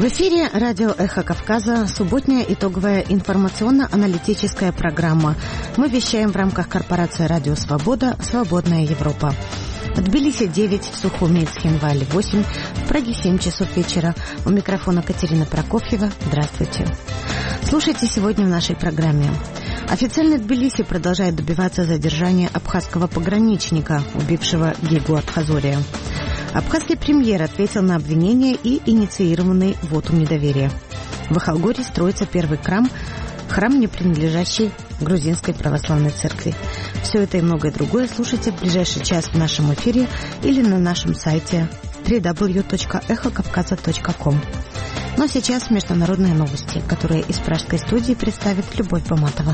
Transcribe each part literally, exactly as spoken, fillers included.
эфире радио «Эхо Кавказа», субботняя итоговая информационно-аналитическая программа. Мы вещаем в рамках корпорации «Радио Свобода. Свободная Европа». В Тбилиси девять, в Сухуми и Цхинвале восемь, в Праге семь часов вечера. У микрофона Катерина Прокофьева. Здравствуйте. Слушайте сегодня в нашей программе. Официально Тбилиси продолжает добиваться задержания абхазского пограничника, убившего Гигу Абхазория. Абхазский премьер ответил на обвинения и инициированный вотум недоверия. В Ахалгоре строится первый храм, храм, не принадлежащий грузинской православной церкви. Все это и многое другое слушайте в ближайший час в нашем эфире или на нашем сайте дабл ю дабл ю дабл ю точка эхо кавказа точка ком. Но сейчас международные новости, которые из пражской студии представит Любовь Баматова.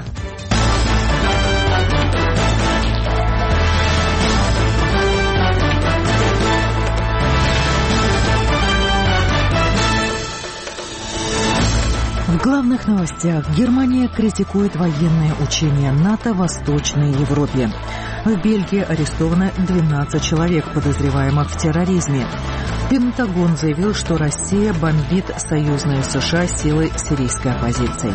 В главных новостях. Германия критикует военные учения НАТО в Восточной Европе. В Бельгии арестовано двенадцать человек, подозреваемых в терроризме. Пентагон заявил, что Россия бомбит союзные США силы сирийской оппозиции.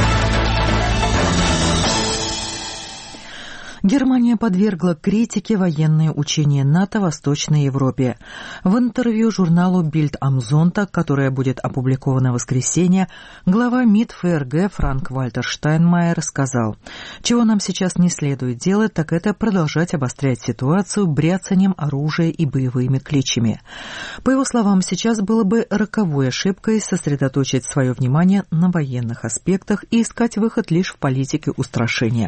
Германия подвергла критике военные учения НАТО в Восточной Европе. В интервью журналу Bild am Sonntag, которое будет опубликовано в воскресенье, глава МИД ФРГ Франк-Вальтер Штайнмайер сказал: «Чего нам сейчас не следует делать, так это продолжать обострять ситуацию бряцанием оружия и боевыми кличами». По его словам, сейчас было бы роковой ошибкой сосредоточить свое внимание на военных аспектах и искать выход лишь в политике устрашения.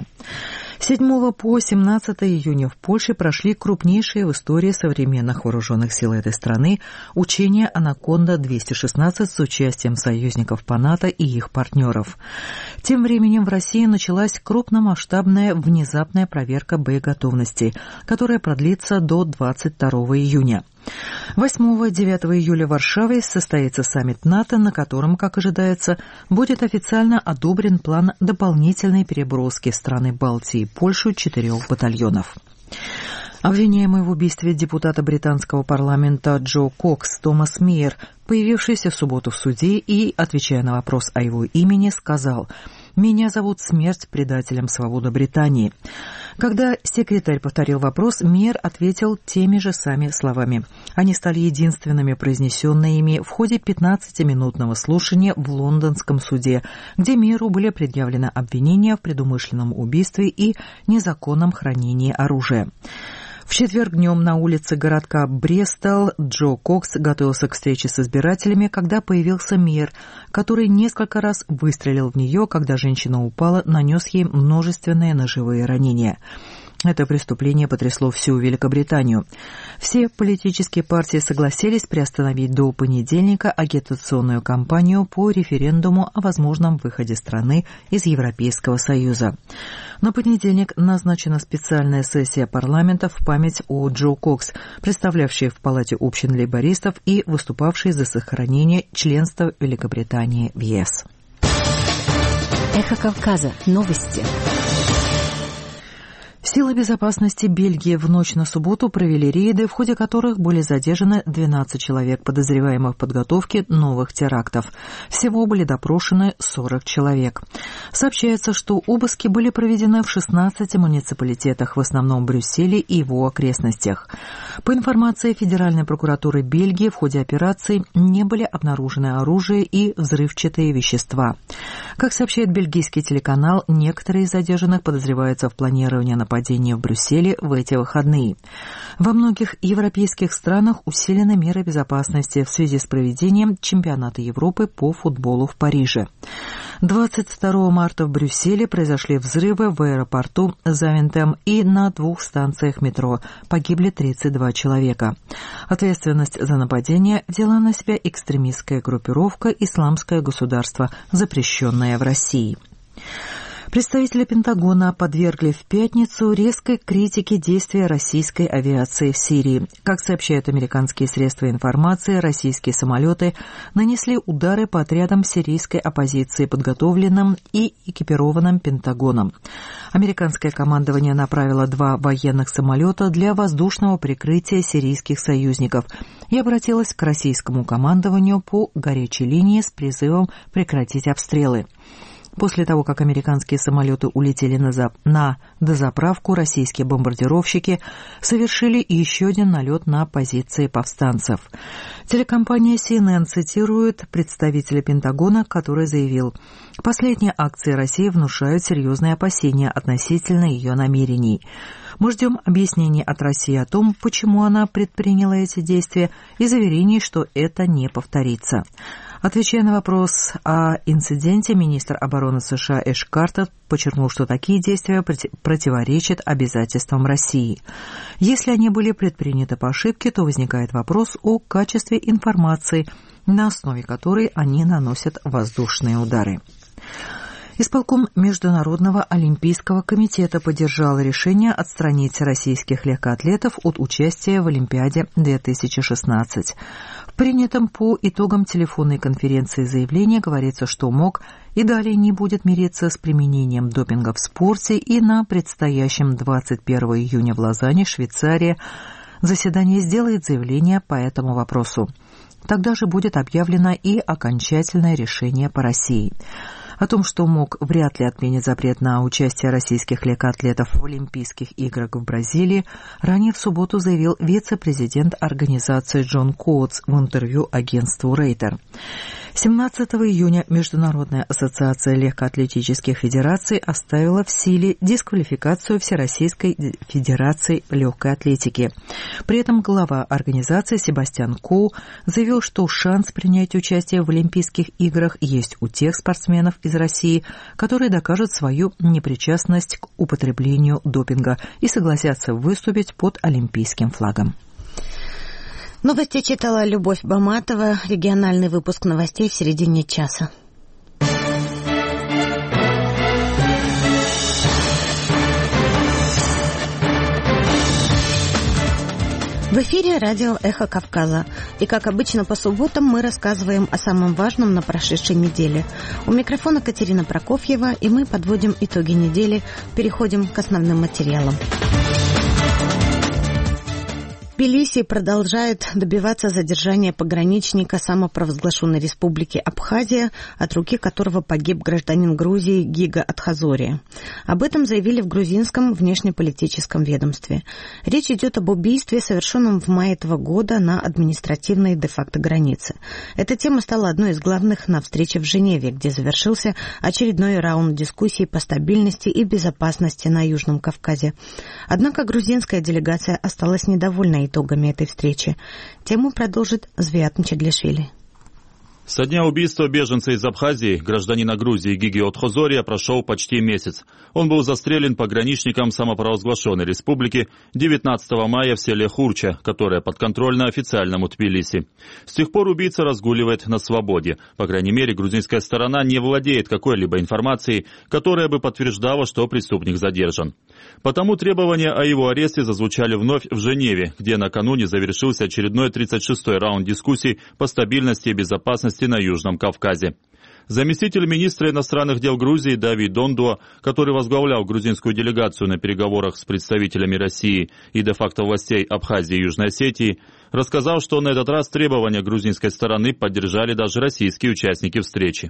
С седьмого по семнадцатое июня в Польше прошли крупнейшие в истории современных вооруженных сил этой страны учения «Анаконда двести шестнадцать» с участием союзников по НАТО и их партнеров. Тем временем в России началась крупномасштабная внезапная проверка боеготовности, которая продлится до двадцать второго июня. восьмого-девятого июля в Варшаве состоится саммит НАТО, на котором, как ожидается, будет официально одобрен план дополнительной переброски в страны Балтии и Польшу четырех батальонов. Обвиняемый в убийстве депутата британского парламента Джо Кокс Томас Мейер, появившийся в субботу в суде и, отвечая на вопрос о его имени, сказал: «Меня зовут Смерть предателем свободы Британии». Когда секретарь повторил вопрос, Мейер ответил теми же самыми словами. Они стали единственными произнесенными в ходе пятнадцатиминутного слушания в лондонском суде, где Мейеру были предъявлены обвинения в предумышленном убийстве и незаконном хранении оружия. В четверг днем на улице городка Брестол Джо Кокс готовился к встрече с избирателями, когда появился Мейер, который несколько раз выстрелил в нее, когда женщина упала, нанес ей множественные ножевые ранения. Это преступление потрясло всю Великобританию. Все политические партии согласились приостановить до понедельника агитационную кампанию по референдуму о возможном выходе страны из Европейского Союза. На понедельник назначена специальная сессия парламента в память о Джо Кокс, представлявшей в Палате общин лейбористов и выступавшей за сохранение членства Великобритании в ЕС. Эхо Кавказа. Новости. Силы безопасности Бельгии в ночь на субботу провели рейды, в ходе которых были задержаны двенадцать человек, подозреваемых в подготовке новых терактов. Всего были допрошены сорок человек. Сообщается, что обыски были проведены в шестнадцати муниципалитетах, в основном в Брюсселе и его окрестностях. По информации Федеральной прокуратуры Бельгии, в ходе операции не были обнаружены оружие и взрывчатые вещества. Как сообщает бельгийский телеканал, некоторые из задержанных подозреваются в планировании нападения в Брюсселе в эти выходные. Во многих европейских странах усилены меры безопасности в связи с проведением чемпионата Европы по футболу в Париже. двадцать второго марта в Брюсселе произошли взрывы в аэропорту Завентем и на двух станциях метро. Погибли тридцать два человека. Ответственность за нападение взяла на себя экстремистская группировка «Исламское государство», запрещенное в России. Представители Пентагона подвергли в пятницу резкой критике действия российской авиации в Сирии. Как сообщают американские средства информации, российские самолеты нанесли удары по отрядам сирийской оппозиции, подготовленным и экипированным Пентагоном. Американское командование направило два военных самолета для воздушного прикрытия сирийских союзников и обратилось к российскому командованию по горячей линии с призывом прекратить обстрелы. После того, как американские самолеты улетели на, за... на дозаправку, российские бомбардировщики совершили еще один налет на позиции повстанцев. Телекомпания си эн эн цитирует представителя Пентагона, который заявил: «Последние акции России внушают серьезные опасения относительно ее намерений. Мы ждем объяснений от России о том, почему она предприняла эти действия, и заверений, что это не повторится». Отвечая на вопрос о инциденте, министр обороны США Эш Картер подчеркнул, что такие действия противоречат обязательствам России. Если они были предприняты по ошибке, то возникает вопрос о качестве информации, на основе которой они наносят воздушные удары. Исполком Международного олимпийского комитета поддержал решение отстранить российских легкоатлетов от участия в Олимпиаде две тысячи шестнадцать. В принятом по итогам телефонной конференции заявлении говорится, что МОК и далее не будет мириться с применением допинга в спорте, и на предстоящем двадцать первого июня в Лозанне, Швейцария, заседание сделает заявление по этому вопросу. Тогда же будет объявлено и окончательное решение по России. О том, что МОК вряд ли отменит запрет на участие российских легкоатлетов в Олимпийских играх в Бразилии, ранее в субботу заявил вице-президент организации Джон Коутс в интервью агентству Рейтер. семнадцатого июня Международная ассоциация легкоатлетических федераций оставила в силе дисквалификацию Всероссийской федерации легкой атлетики. При этом глава организации Себастьян Коу заявил, что шанс принять участие в Олимпийских играх есть у тех спортсменов из России, которые докажут свою непричастность к употреблению допинга и согласятся выступить под олимпийским флагом. Новости читала Любовь Баматова. Региональный выпуск новостей в середине часа. В эфире радио «Эхо Кавказа». И, как обычно, по субботам мы рассказываем о самом важном на прошедшей неделе. У микрофона Катерина Прокофьева, и мы подводим итоги недели, переходим к основным материалам. Тбилиси продолжает добиваться задержания пограничника самопровозглашенной республики Абхазия, от руки которого погиб гражданин Грузии Гига Атхазория. Об этом заявили в грузинском внешнеполитическом ведомстве. Речь идет об убийстве, совершенном в мае этого года на административной де-факто границе. Эта тема стала одной из главных на встрече в Женеве, где завершился очередной раунд дискуссий по стабильности и безопасности на Южном Кавказе. Однако грузинская делегация осталась недовольна итогами этой встречи. Тему продолжит Звиат Мчеглишвили. Со дня убийства беженца из Абхазии, гражданина Грузии Гиги Атхазория, прошел почти месяц. Он был застрелен пограничником самопровозглашенной республики девятнадцатого мая в селе Хурча, которое подконтрольно официальному Тбилиси. С тех пор убийца разгуливает на свободе. По крайней мере, грузинская сторона не владеет какой-либо информацией, которая бы подтверждала, что преступник задержан. Потому требования о его аресте зазвучали вновь в Женеве, где накануне завершился очередной тридцать шестой раунд дискуссий по стабильности и безопасности на Южном Кавказе. Заместитель министра иностранных дел Грузии Давид Дондуа, который возглавлял грузинскую делегацию на переговорах с представителями России и де-факто властей Абхазии и Южной Осетии, рассказал, что на этот раз требования грузинской стороны поддержали даже российские участники встречи.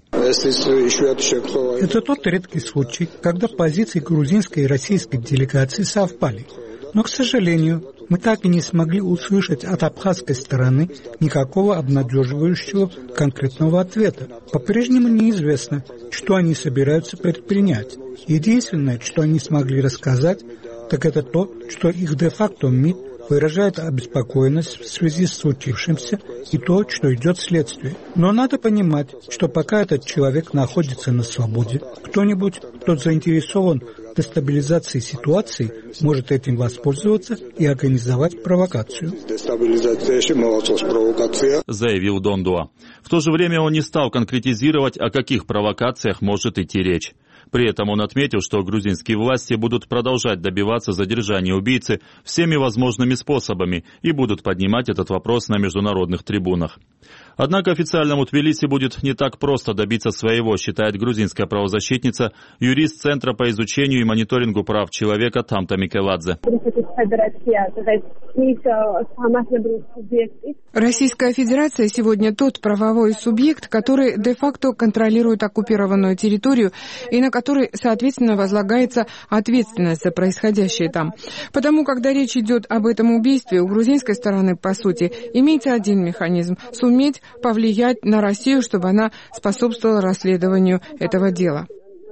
Это тот редкий случай, когда позиции грузинской и российской делегации совпали. Но, к сожалению, мы так и не смогли услышать от абхазской стороны никакого обнадеживающего конкретного ответа. По-прежнему неизвестно, что они собираются предпринять. Единственное, что они смогли рассказать, так это то, что их де-факто МИД выражает обеспокоенность в связи с случившимся и то, что идет следствие. Но надо понимать, что пока этот человек находится на свободе, кто-нибудь, кто заинтересован в дестабилизации ситуации, может этим воспользоваться и организовать провокацию. Заявил Дондуа. В то же время он не стал конкретизировать, о каких провокациях может идти речь. При этом он отметил, что грузинские власти будут продолжать добиваться задержания убийцы всеми возможными способами и будут поднимать этот вопрос на международных трибунах. Однако официальному Тбилиси будет не так просто добиться своего, считает грузинская правозащитница, юрист Центра по изучению и мониторингу прав человека Тамта Микеладзе. Российская Федерация сегодня тот правовой субъект, который де-факто контролирует оккупированную территорию и на который, соответственно, возлагается ответственность за происходящее там. Потому, когда речь идет об этом убийстве, у грузинской стороны, по сути, имеется один механизм – суметь повлиять на Россию, чтобы она способствовала расследованию этого дела.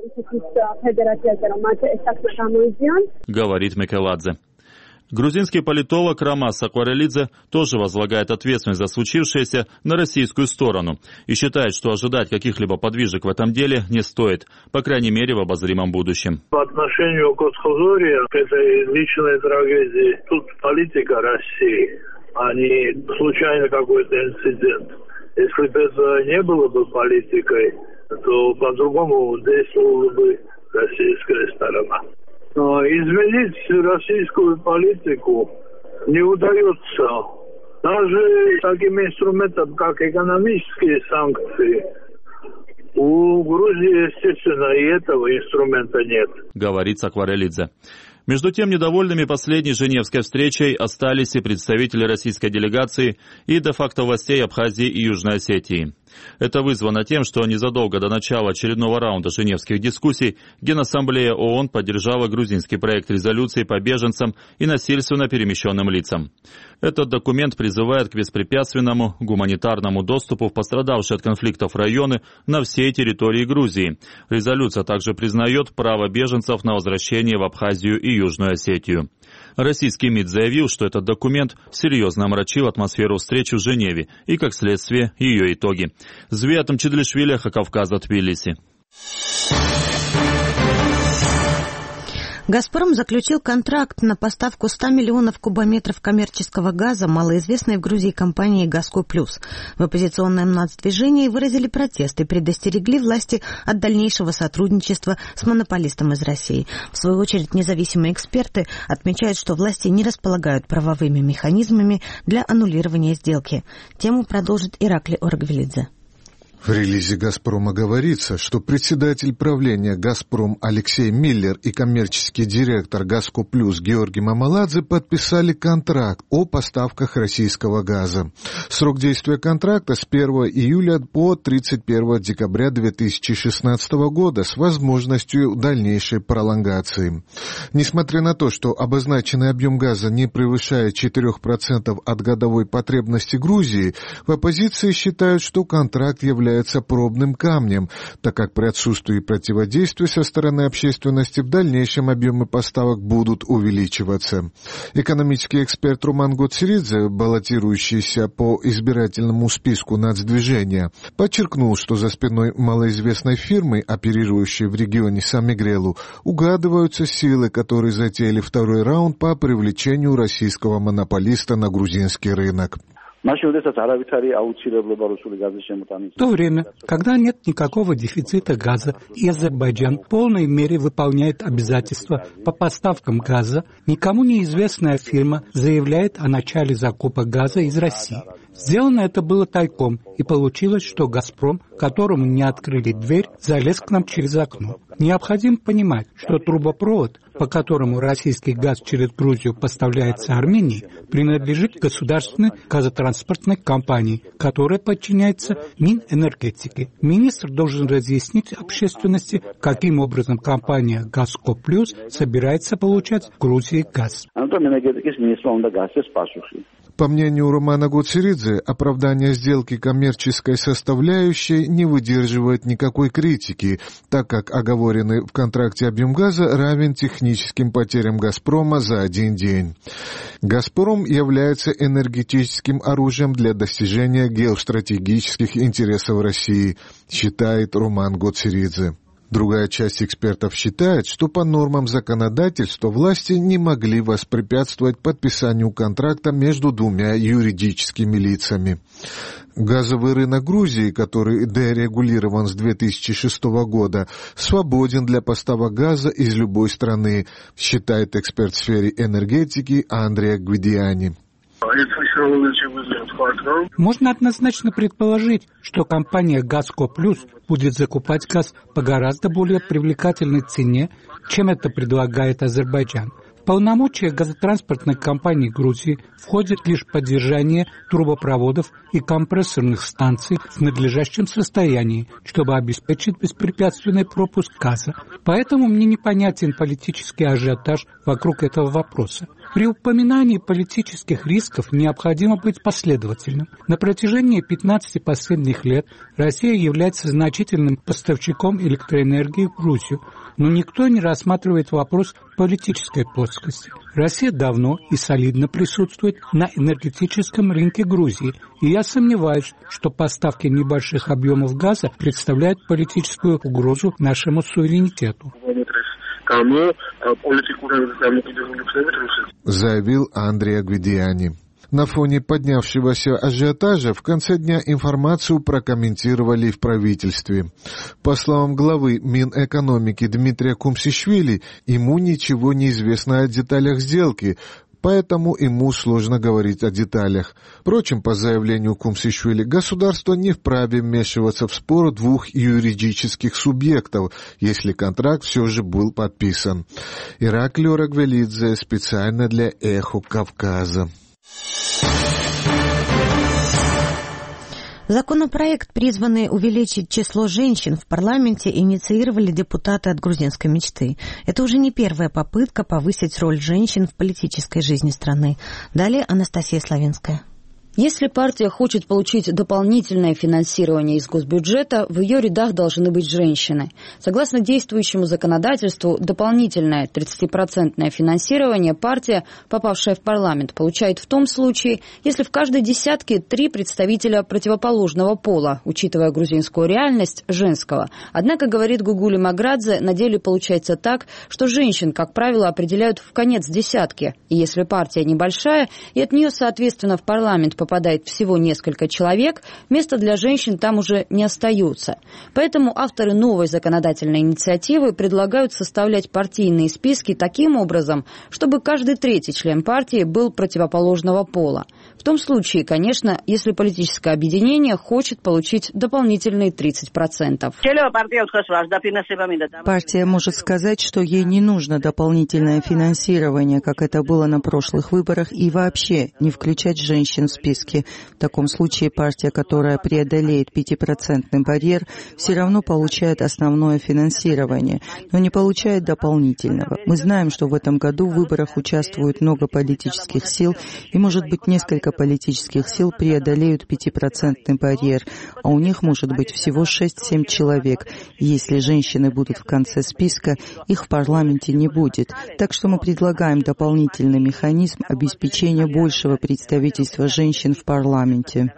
Говорит Микеладзе. Грузинский политолог Ромас Сакварелидзе тоже возлагает ответственность за случившееся на российскую сторону и считает, что ожидать каких-либо подвижек в этом деле не стоит, по крайней мере в обозримом будущем. По отношению к Отхозории, к этой личной трагедии, тут политика России, а не случайно какой-то инцидент. Если бы это не было бы политикой, то по-другому действовала бы российская сторона. Но изменить российскую политику не удается. Даже таким инструментом, как экономические санкции, у Грузии, естественно, и этого инструмента нет. Говорит Сакварелидзе. Между тем, недовольными последней Женевской встречей остались и представители российской делегации и де-факто властей Абхазии и Южной Осетии. Это вызвано тем, что незадолго до начала очередного раунда женевских дискуссий Генассамблея ООН поддержала грузинский проект резолюции по беженцам и насильственно перемещенным лицам. Этот документ призывает к беспрепятственному гуманитарному доступу в пострадавшие от конфликтов районы на всей территории Грузии. Резолюция также признает право беженцев на возвращение в Абхазию и Южную Осетию. Российский МИД заявил, что этот документ серьезно омрачил атмосферу встречи в Женеве и, как следствие, ее итоги. Звиатом Чедлишвили, Кавказа, Тбилиси. «Газпром» заключил контракт на поставку ста миллионов кубометров коммерческого газа малоизвестной в Грузии компании «Газко Плюс». В оппозиционном нацдвижении выразили протест и предостерегли власти от дальнейшего сотрудничества с монополистом из России. В свою очередь, независимые эксперты отмечают, что власти не располагают правовыми механизмами для аннулирования сделки. Тему продолжит Иракли Оргвелидзе. В релизе «Газпрома» говорится, что председатель правления «Газпром» Алексей Миллер и коммерческий директор «Газко Плюс» Георгий Мамаладзе подписали контракт о поставках российского газа. Срок действия контракта с первого июля по тридцать первого декабря две тысячи шестнадцатого года с возможностью дальнейшей пролонгации. Несмотря на то, что обозначенный объем газа не превышает четыре процента от годовой потребности Грузии, в оппозиции считают, что контракт является пробным камнем, так как при отсутствии противодействия со стороны общественности в дальнейшем объемы поставок будут увеличиваться. Экономический эксперт Роман Гоцеридзе, баллотирующийся по избирательному списку нацдвижения, подчеркнул, что за спиной малоизвестной фирмы, оперирующей в регионе Самигрелу, угадываются силы, которые затеяли второй раунд по привлечению российского монополиста на грузинский рынок. В то время, когда нет никакого дефицита газа и Азербайджан в полной мере выполняет обязательства по поставкам газа, никому неизвестная фирма заявляет о начале закупа газа из России. Сделано это было тайком, и получилось, что «Газпром», которому не открыли дверь, залез к нам через окно. Необходимо понимать, что трубопровод, по которому российский газ через Грузию поставляется Армении, принадлежит государственной газотранспортной компании, которая подчиняется Минэнергетике. Министр должен разъяснить общественности, каким образом компания «Газко Плюс» собирается получать в Грузии газ. По мнению Романа Гоцеридзе, оправдание сделки коммерческой составляющей не выдерживает никакой критики, так как оговоренный в контракте объем газа равен техническим потерям «Газпрома» за один день. «Газпром» является энергетическим оружием для достижения геостратегических интересов России, считает Роман Гоцеридзе. Другая часть экспертов считает, что по нормам законодательства власти не могли воспрепятствовать подписанию контракта между двумя юридическими лицами. Газовый рынок Грузии, который дерегулирован с две тысячи шестого года, свободен для поставок газа из любой страны, считает эксперт в сфере энергетики Андреа Гвидиани. Можно однозначно предположить, что компания «Газко Плюс» будет закупать газ по гораздо более привлекательной цене, чем это предлагает Азербайджан. В полномочия газотранспортной компании Грузии входит лишь поддержание трубопроводов и компрессорных станций в надлежащем состоянии, чтобы обеспечить беспрепятственный пропуск газа. Поэтому мне непонятен политический ажиотаж вокруг этого вопроса. При упоминании политических рисков необходимо быть последовательным. На протяжении пятнадцати последних лет Россия является значительным поставщиком электроэнергии в Грузию, но никто не рассматривает вопрос политической плоскости. Россия давно и солидно присутствует на энергетическом рынке Грузии, и я сомневаюсь, что поставки небольших объемов газа представляют политическую угрозу нашему суверенитету. Заявил Андрей Агвидиани. На фоне поднявшегося ажиотажа в конце дня информацию прокомментировали в правительстве. По словам главы Минэкономики Дмитрия Кумсишвили, ему ничего не известно о деталях сделки, поэтому ему сложно говорить о деталях. Впрочем, по заявлению Кумсишвили, государство не вправе вмешиваться в спор двух юридических субъектов, если контракт все же был подписан. Ираклий Орагвелидзе специально для «Эхо Кавказа». Законопроект, призванный увеличить число женщин в парламенте, инициировали депутаты от грузинской мечты. Это уже не первая попытка повысить роль женщин в политической жизни страны. Далее Анастасия Славинская. Если партия хочет получить дополнительное финансирование из госбюджета, в ее рядах должны быть женщины. Согласно действующему законодательству, дополнительное тридцатипроцентное финансирование партия, попавшая в парламент, получает в том случае, если в каждой десятке три представителя противоположного пола, учитывая грузинскую реальность, женского. Однако, говорит Гугули Маградзе, на деле получается так, что женщин, как правило, определяют в конец десятки. И если партия небольшая, и от нее, соответственно, в парламент попадает всего несколько человек, места для женщин там уже не остается. Поэтому авторы новой законодательной инициативы предлагают составлять партийные списки таким образом, чтобы каждый третий член партии был противоположного пола. В том случае, конечно, если политическое объединение хочет получить дополнительные тридцать процентов. Партия может сказать, что ей не нужно дополнительное финансирование, как это было на прошлых выборах, и вообще не включать женщин в списки. В таком случае партия, которая преодолеет пятипроцентный барьер, все равно получает основное финансирование, но не получает дополнительного. Мы знаем, что в этом году в выборах участвует много политических сил, и, может быть, несколько политических сил преодолеют пятипроцентный барьер, а у них может быть всего шесть-семь человек. И если женщины будут в конце списка, их в парламенте не будет. Так что мы предлагаем дополнительный механизм обеспечения большего представительства женщин в парламенте.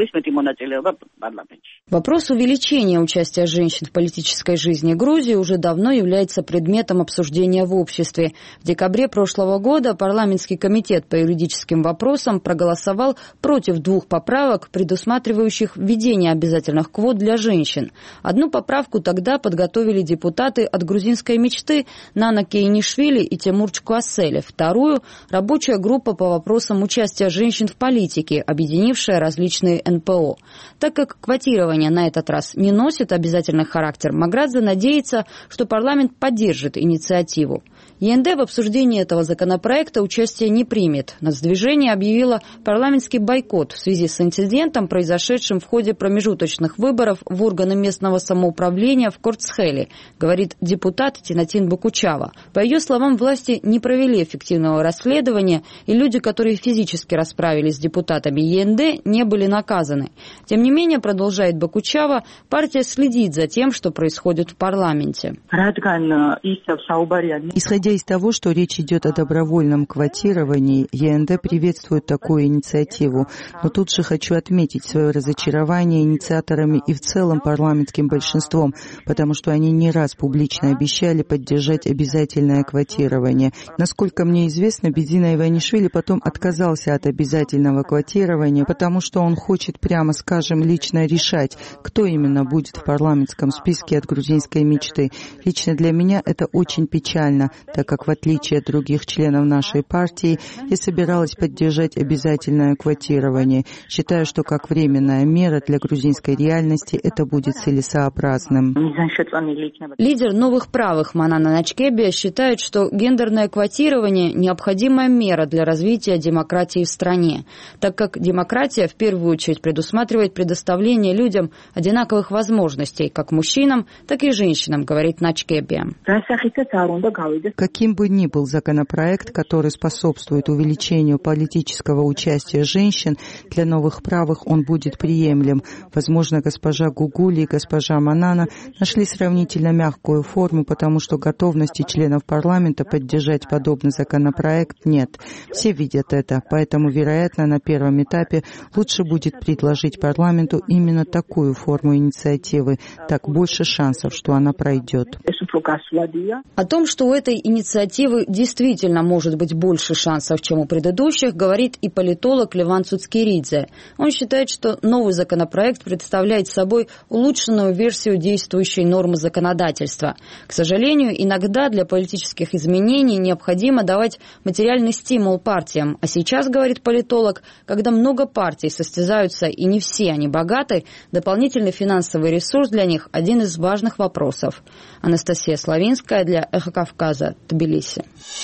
Вопрос увеличения участия женщин в политической жизни Грузии уже давно является предметом обсуждения в обществе. В декабре прошлого года парламентский комитет по юридическим вопросам проголосовал против двух поправок, предусматривающих введение обязательных квот для женщин. Одну поправку тогда подготовили депутаты от грузинской мечты Нана Кейнишвили и Тимур Чкуасели. Вторую – рабочая группа по вопросам участия женщин в политике, объединившая различные эн пэ о. Так как квотирование на этот раз не носит обязательный характер, Маградзе надеется, что парламент поддержит инициативу. е эн дэ в обсуждении этого законопроекта участие не примет. Нацдвижение объявило парламентский бойкот в связи с инцидентом, произошедшим в ходе промежуточных выборов в органы местного самоуправления в Корцхеле, говорит депутат Тинатин Бакучава. По ее словам, власти не провели эффективного расследования, и люди, которые физически расправились с депутатами е эн дэ, не были наказаны. Тем не менее, продолжает Бакучава, партия следит за тем, что происходит в парламенте. Исходя из того, что речь идет о добровольном квотировании, е эн дэ приветствует такую инициативу. Но тут же хочу отметить свое разочарование инициаторами и в целом парламентским большинством, потому что они не раз публично обещали поддержать обязательное квотирование. Насколько мне известно, Бедзина Иванишвили потом отказался от обязательного квотирования, потому что он хочет, прямо скажем, лично решать, кто именно будет в парламентском списке от грузинской мечты. Лично для меня это очень печально, так как в отличие от других членов нашей партии, я собиралась поддержать обязательное квотирование. Считаю, что как временная мера для грузинской реальности это будет целесообразным. Лидер новых правых Манана Начкебе считает, что гендерное квотирование – необходимая мера для развития демократии в стране, так как демократия в первую очередь предусматривает предоставление людям одинаковых возможностей как мужчинам, так и женщинам, говорит Начкебе. Каким бы ни был законопроект, который способствует увеличению политического участия женщин, для новых правых он будет приемлем. Возможно, госпожа Гугули и госпожа Манана нашли сравнительно мягкую форму, потому что готовности членов парламента поддержать подобный законопроект нет. Все видят это, поэтому, вероятно, на первом этапе лучше будет предложить парламенту именно такую форму инициативы, так больше шансов, что она пройдет. О том, что у этой инициативы действительно может быть больше шансов, чем у предыдущих, говорит и политолог Леван Цуцкиридзе. Он считает, что новый законопроект представляет собой улучшенную версию действующей нормы законодательства. К сожалению, иногда для политических изменений необходимо давать материальный стимул партиям. А сейчас, говорит политолог, когда много партий состязаются и не все они богаты, дополнительный финансовый ресурс для них – один из важных вопросов. Анастасия Славинская для «Эхо Кавказа», Тбилиси.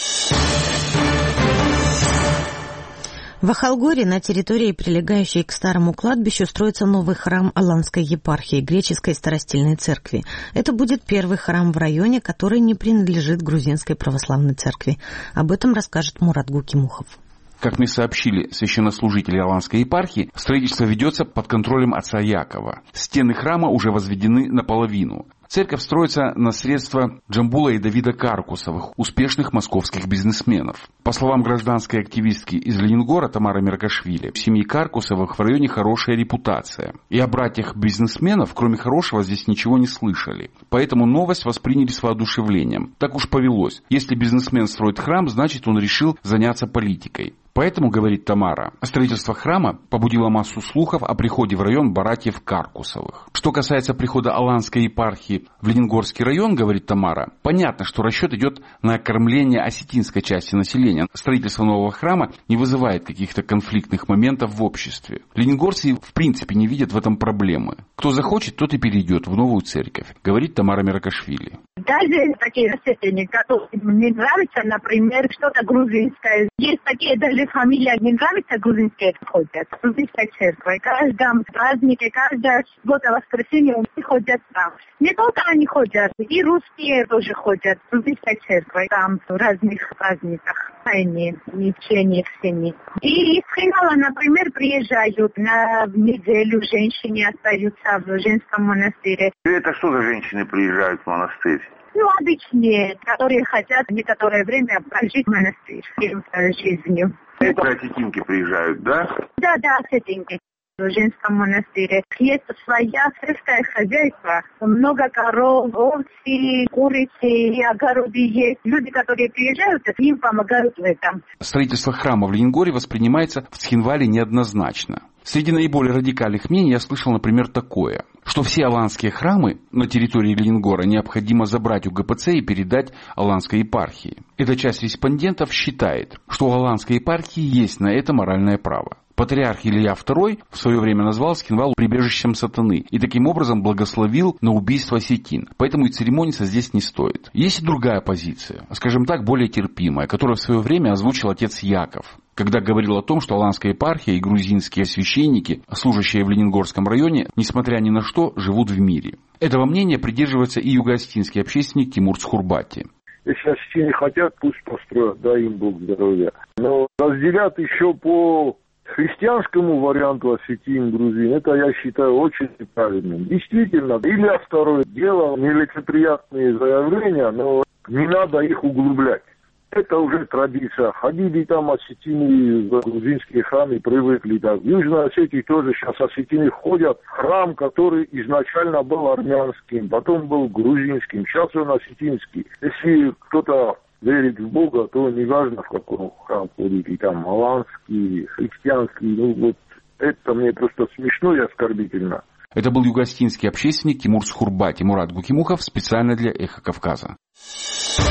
В Ахалгоре, на территории, прилегающей к старому кладбищу, строится новый храм Аланской епархии, греческой старостильной церкви. Это будет первый храм в районе, который не принадлежит грузинской православной церкви. Об этом расскажет Мурат Гукимухов. Как мне сообщили священнослужители Аланской епархии, строительство ведется под контролем отца Якова. Стены храма уже возведены наполовину. Церковь строится на средства Джамбула и Давида Каркусовых, успешных московских бизнесменов. По словам гражданской активистки из Ленингора Тамары Меркашвили, в семье Каркусовых в районе хорошая репутация. И о братьях бизнесменов, кроме хорошего, здесь ничего не слышали. Поэтому новость восприняли с воодушевлением. Так уж повелось. Если бизнесмен строит храм, значит он решил заняться политикой. Поэтому, говорит Тамара, строительство храма побудило массу слухов о приходе в район братьев Каркусовых. Что касается прихода Аланской епархии в Ленингорский район, говорит Тамара, понятно, что расчет идет на кормление осетинской части населения. Строительство нового храма не вызывает каких-то конфликтных моментов в обществе. Ленингорцы в принципе не видят в этом проблемы. Кто захочет, тот и перейдет в новую церковь, говорит Тамара Меркашвили. Даже такие осетины, которые мне нравятся, например, что-то грузинское. Есть такие даже фамилии, не нравятся грузинские, ходят. Грузинская церковь. Каждом празднике, каждое суббота, воскресенье они ходят там. Не только они ходят, и русские тоже ходят. Грузинская церковь. Там в разных праздниках. Они, ничего все не. И из Хинала, например, приезжают на неделю, женщины остаются в женском монастыре. Это что за женщины приезжают в монастырь? Ну, обычные, которые хотят некоторое время прожить в монастырь жизнью. Это осетинки приезжают, да? Да, да, осетинки. В женском монастыре есть своя сельское хозяйство, много коров, овцы, курицы и огороды есть. Люди, которые приезжают, им помогают в этом. Строительство храма в Ленингоре воспринимается в Цхинвале неоднозначно. Среди наиболее радикальных мнений я слышал, например, такое, что все аланские храмы на территории Ленингора необходимо забрать у гэ пэ цэ и передать Аланской епархии. Эта часть респондентов считает, что у Аланской епархии есть на это моральное право. Патриарх Илья второй в свое время назвал Цхинвал прибежищем сатаны и таким образом благословил на убийство осетин. Поэтому и церемониться здесь не стоит. Есть и другая позиция, скажем так, более терпимая, которую в свое время озвучил отец Яков, когда говорил о том, что Аланская епархия и грузинские священники, служащие в Ленингорском районе, несмотря ни на что, живут в мире. Этого мнения придерживается и юго-осетинский общественник Тимур Цхурбати. Если осетины хотят, пусть построят, дай им Бог здоровья. Но разделят еще по христианскому варианту осетин, грузин, это я считаю очень неправильным. Действительно, Илья второе дело, нелицеприятные заявления, но не надо их углублять. Это уже традиция. Ходили там осетины в грузинские храмы, привыкли. Да. В Южной Осетии тоже сейчас осетины ходят в храм, который изначально был армянским, потом был грузинским, сейчас он осетинский. Если кто-то верит в Бога, то неважно, в каком храм ходит, и там аланский, христианский, ну вот это мне просто смешно и оскорбительно. Это был юго-осетинский общественник Тимур Цхурбати. Мурат Гукимухов специально для «Эхо Кавказа».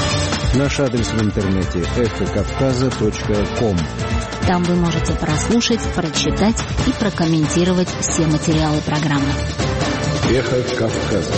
Наш адрес в интернете эхо кавказа точка ком. Там вы можете прослушать, прочитать и прокомментировать все материалы программы. Эхо Кавказа.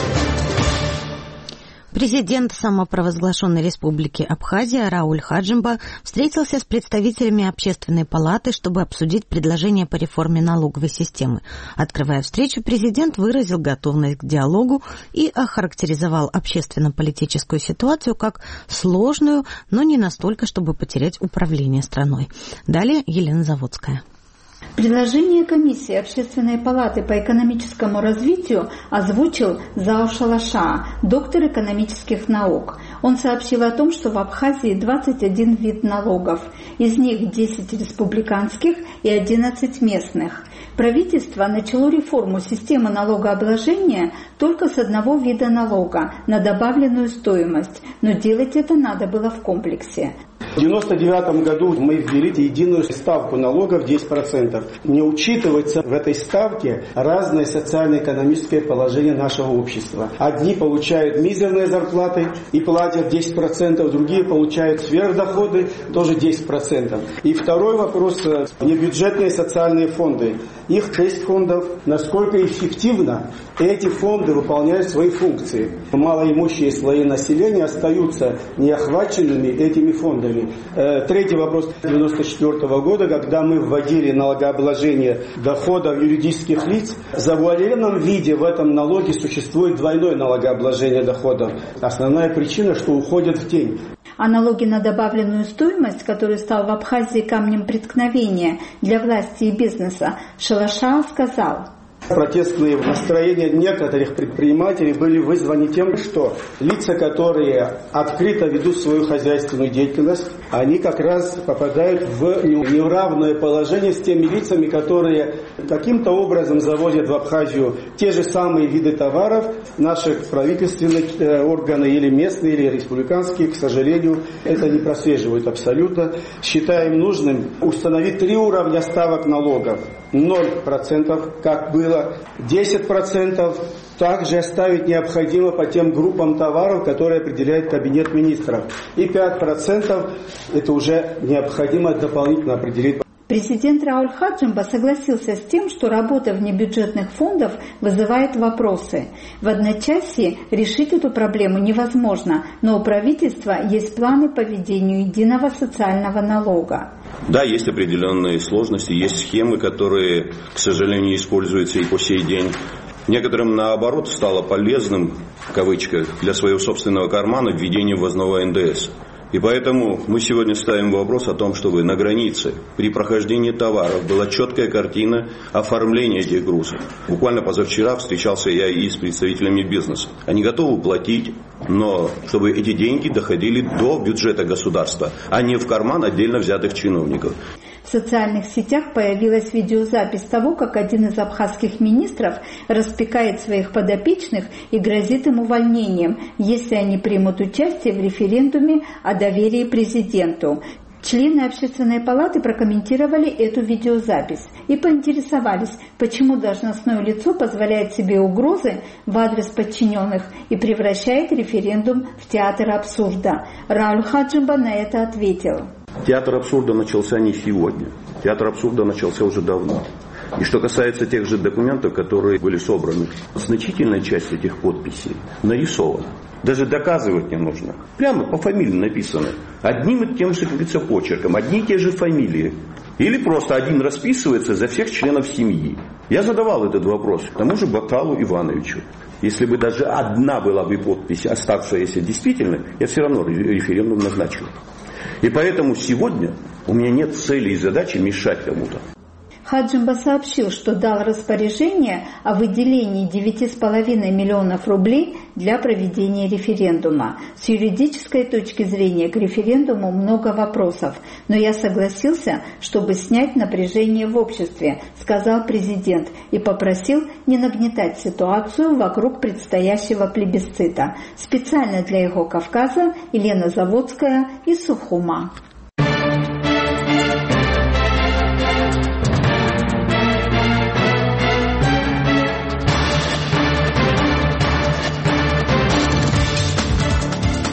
Президент самопровозглашенной республики Абхазия Рауль Хаджимба встретился с представителями Общественной палаты, чтобы обсудить предложение по реформе налоговой системы. Открывая встречу, президент выразил готовность к диалогу и охарактеризовал общественно-политическую ситуацию как сложную, но не настолько, чтобы потерять управление страной. Далее Елена Заводская. Предложение комиссии Общественной палаты по экономическому развитию озвучил Зао Шалаша, доктор экономических наук. Он сообщил о том, что в Абхазии двадцать один вид налогов, из них десять республиканских и одиннадцать местных. Правительство начало реформу системы налогообложения только с одного вида налога на добавленную стоимость, но делать это надо было в комплексе. В девяносто девятом году мы ввели единую ставку налогов десять процентов. Не учитывается в этой ставке разное социально-экономическое положение нашего общества. Одни получают мизерные зарплаты и платят десять процентов, другие получают сверхдоходы, тоже десять процентов. И второй вопрос – небюджетные социальные фонды. Их шесть фондов. Насколько эффективно эти фонды выполняют свои функции? Малоимущие слои населения остаются неохваченными этими фондами. Третий вопрос девяносто четвёртого года, когда мы вводили налогообложение доходов юридических лиц, в завуалированном виде в этом налоге существует двойное налогообложение доходов. Основная причина, что уходят в тень. О налоге на добавленную стоимость, который стал в Абхазии камнем преткновения для власти и бизнеса, Шалаша сказал: протестные настроения некоторых предпринимателей были вызваны тем, что лица, которые открыто ведут свою хозяйственную деятельность, они как раз попадают в неравное положение с теми лицами, которые каким-то образом завозят в Абхазию те же самые виды товаров. Наши правительственные органы или местные, или республиканские, к сожалению, это не прослеживают абсолютно. Считаем нужным установить три уровня ставок налогов. ноль процентов, как было, десять процентов также оставить необходимо по тем группам товаров, которые определяет Кабинет министров. И пять процентов это уже необходимо дополнительно определить. Президент Рауль Хаджимба согласился с тем, что работа внебюджетных фондов вызывает вопросы. В одночасье решить эту проблему невозможно, но у правительства есть планы по введению единого социального налога. Да, есть определенные сложности, есть схемы, которые, к сожалению, используются и по сей день. Некоторым, наоборот, стало полезным, в кавычках, для своего собственного кармана введение ввозного эн дэ эс. И поэтому мы сегодня ставим вопрос о том, чтобы на границе при прохождении товаров была четкая картина оформления этих грузов. Буквально позавчера встречался я и с представителями бизнеса. Они готовы платить, но чтобы эти деньги доходили до бюджета государства, а не в карман отдельно взятых чиновников. В социальных сетях появилась видеозапись того, как один из абхазских министров распекает своих подопечных и грозит им увольнением, если они примут участие в референдуме о доверии президенту. Члены Общественной палаты прокомментировали эту видеозапись и поинтересовались, почему должностное лицо позволяет себе угрозы в адрес подчиненных и превращает референдум в театр абсурда. Рауль Хаджимба на это ответил: Театр абсурда начался не сегодня. Театр абсурда начался уже давно. И что касается тех же документов, которые были собраны, значительная часть этих подписей нарисована. Даже доказывать не нужно. Прямо по фамилии написано. Одним и тем же, как говорится, почерком. Одни и те же фамилии. Или просто один расписывается за всех членов семьи. Я задавал этот вопрос тому же Бакалу Ивановичу. Если бы даже одна была бы подпись, оставшаяся действительно, я все равно референдум назначил. И поэтому сегодня у меня нет цели и задачи мешать кому-то. Хаджимба сообщил, что дал распоряжение о выделении девяти с половиной миллионов рублей для проведения референдума. С юридической точки зрения к референдуму много вопросов, но я согласился, чтобы снять напряжение в обществе, сказал президент, и попросил не нагнетать ситуацию вокруг предстоящего плебисцита. Специально для «Эхо Кавказа» Елена Заводская из Сухума.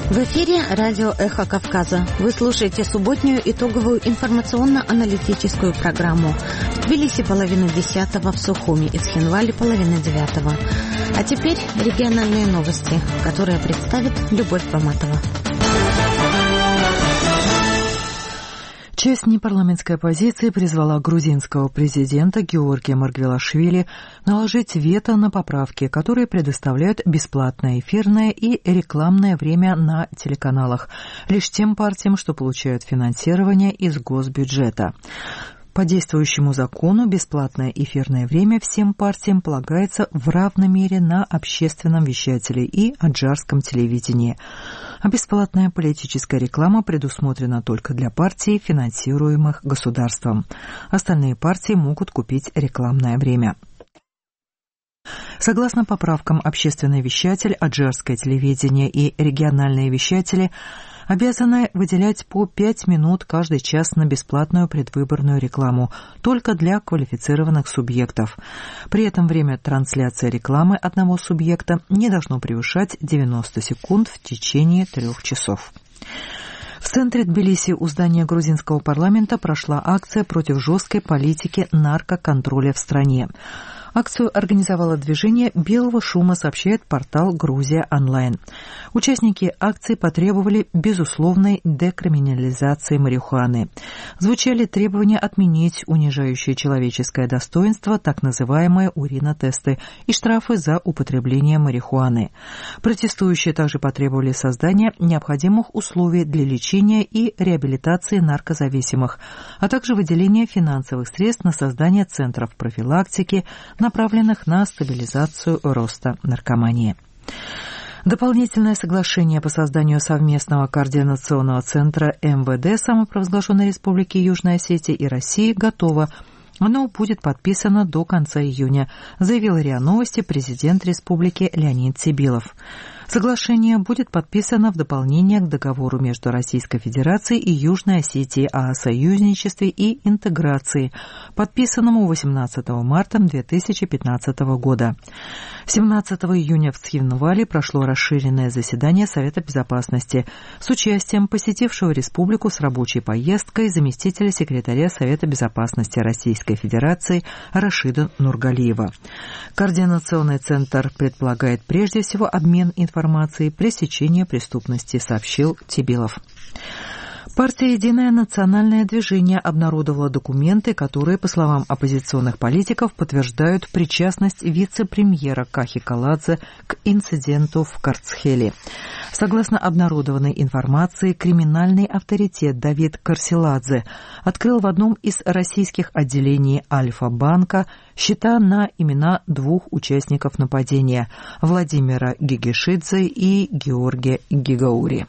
В эфире радио «Эхо Кавказа». Вы слушаете субботнюю итоговую информационно-аналитическую программу. В Тбилиси половина десятого, в Сухуми и Цхинвале половина девятого. А теперь региональные новости, которые представит Любовь Баматова. Часть непарламентской оппозиции призвала грузинского президента Георгия Маргвелашвили наложить вето на поправки, которые предоставляют бесплатное эфирное и рекламное время на телеканалах лишь тем партиям, что получают финансирование из госбюджета. По действующему закону бесплатное эфирное время всем партиям полагается в равной мере на общественном вещателе и аджарском телевидении. А бесплатная политическая реклама предусмотрена только для партий, финансируемых государством. Остальные партии могут купить рекламное время. Согласно поправкам, общественный вещатель, аджарское телевидение и региональные вещатели обязаны выделять по пять минут каждый час на бесплатную предвыборную рекламу только для квалифицированных субъектов. При этом время трансляции рекламы одного субъекта не должно превышать девяносто секунд в течение трех часов. В центре Тбилиси у здания грузинского парламента прошла акция против жесткой политики наркоконтроля в стране. Акцию организовало движение «Белого шума», сообщает портал «Грузия онлайн». Участники акции потребовали безусловной декриминализации марихуаны. Звучали требования отменить унижающее человеческое достоинство, так называемые уринотесты, и штрафы за употребление марихуаны. Протестующие также потребовали создания необходимых условий для лечения и реабилитации наркозависимых, а также выделения финансовых средств на создание центров профилактики, направленных на стабилизацию роста наркомании. Дополнительное соглашение по созданию совместного координационного центра эм вэ дэ самопровозглашенной Республики Южной Осетии и России готово. Оно будет подписано до конца июня, заявил РИА Новости президент республики Леонид Сибилов. Соглашение будет подписано в дополнение к договору между Российской Федерацией и Южной Осетией о союзничестве и интеграции, подписанному восемнадцатого марта две тысячи пятнадцатого года. семнадцатого июня в Цхинвале прошло расширенное заседание Совета Безопасности с участием посетившего республику с рабочей поездкой заместителя секретаря Совета Безопасности Российской Федерации Рашида Нургалиева. Координационный центр предполагает прежде всего обмен информацией, информации пресечения преступности, сообщил Тибилов. Партия «Единое национальное движение» обнародовала документы, которые, по словам оппозиционных политиков, подтверждают причастность вице-премьера Кахи Каладзе к инциденту в Карцхеле. Согласно обнародованной информации, криминальный авторитет Давид Карселадзе открыл в одном из российских отделений Альфа-банка счета на имена двух участников нападения – Владимира Гигишидзе и Георгия Гигаури.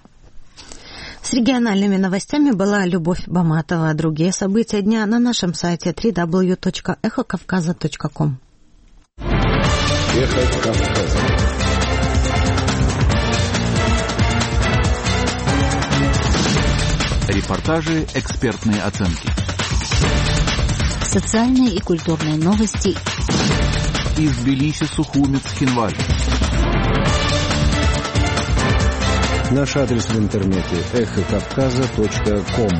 С региональными новостями была Любовь Баматова. Другие события дня на нашем сайте дабл ю дабл ю дабл ю точка эхо кавказа точка ком. Эхо Кавказа. Репортажи, экспертные оценки. Социальные и культурные новости. Из Тбилиси, Сухуми, Цхинвале. Наш адрес в интернете эхо кавказа точка ком.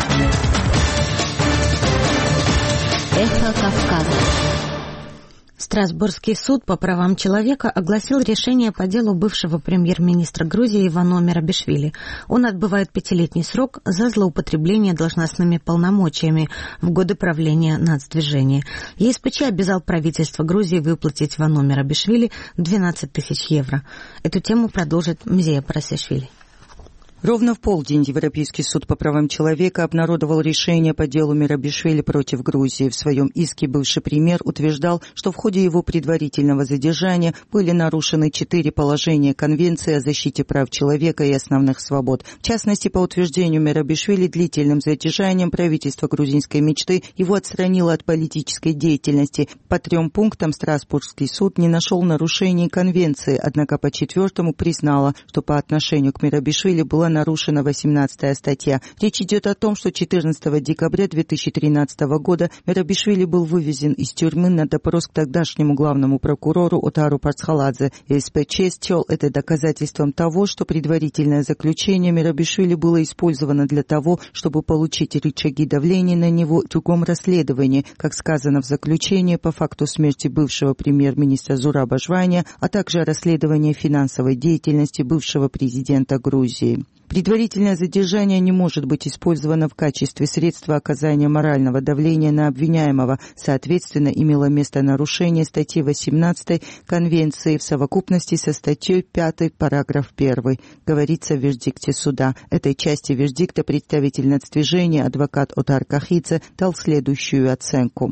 Эхо Кавказа. Страсбургский суд по правам человека огласил решение по делу бывшего премьер-министра Грузии Ивано Мерабишвили. Он отбывает пятилетний срок за злоупотребление должностными полномочиями в годы правления нацдвижения. ЕСПЧ обязал правительство Грузии выплатить Ивано Мерабишвили двенадцать тысяч евро. Эту тему продолжит Мзея Парасишвили. Ровно в полдень Европейский суд по правам человека обнародовал решение по делу Мерабишвили против Грузии. В своем иске бывший премьер утверждал, что в ходе его предварительного задержания были нарушены четыре положения Конвенции о защите прав человека и основных свобод. В частности, по утверждению Мерабишвили, длительным задержанием правительство грузинской мечты его отстранило от политической деятельности. По трем пунктам Страсбургский суд не нашел нарушений Конвенции, однако по четвертому признало, что по отношению к Мерабишвили была была нарушена восемнадцатая статья. Речь идет о том, что четырнадцатого декабря две тысячи тринадцатого года Мерабишвили был вывезен из тюрьмы на допрос к тогдашнему главному прокурору Отару Парцхаладзе. СПЧ счел это доказательством того, что предварительное заключение Мерабишвили было использовано для того, чтобы получить рычаги давления на него в другом расследовании, как сказано в заключении по факту смерти бывшего премьер-министра Зураба Жвания, а также расследование финансовой деятельности бывшего президента Грузии. Предварительное задержание не может быть использовано в качестве средства оказания морального давления на обвиняемого. Соответственно, имело место нарушение статьи восемнадцатой Конвенции в совокупности со статьей пятой, параграф первый, говорится в вердикте суда. Этой части вердикта представитель нацдвижения адвокат Отар Кахидзе дал следующую оценку.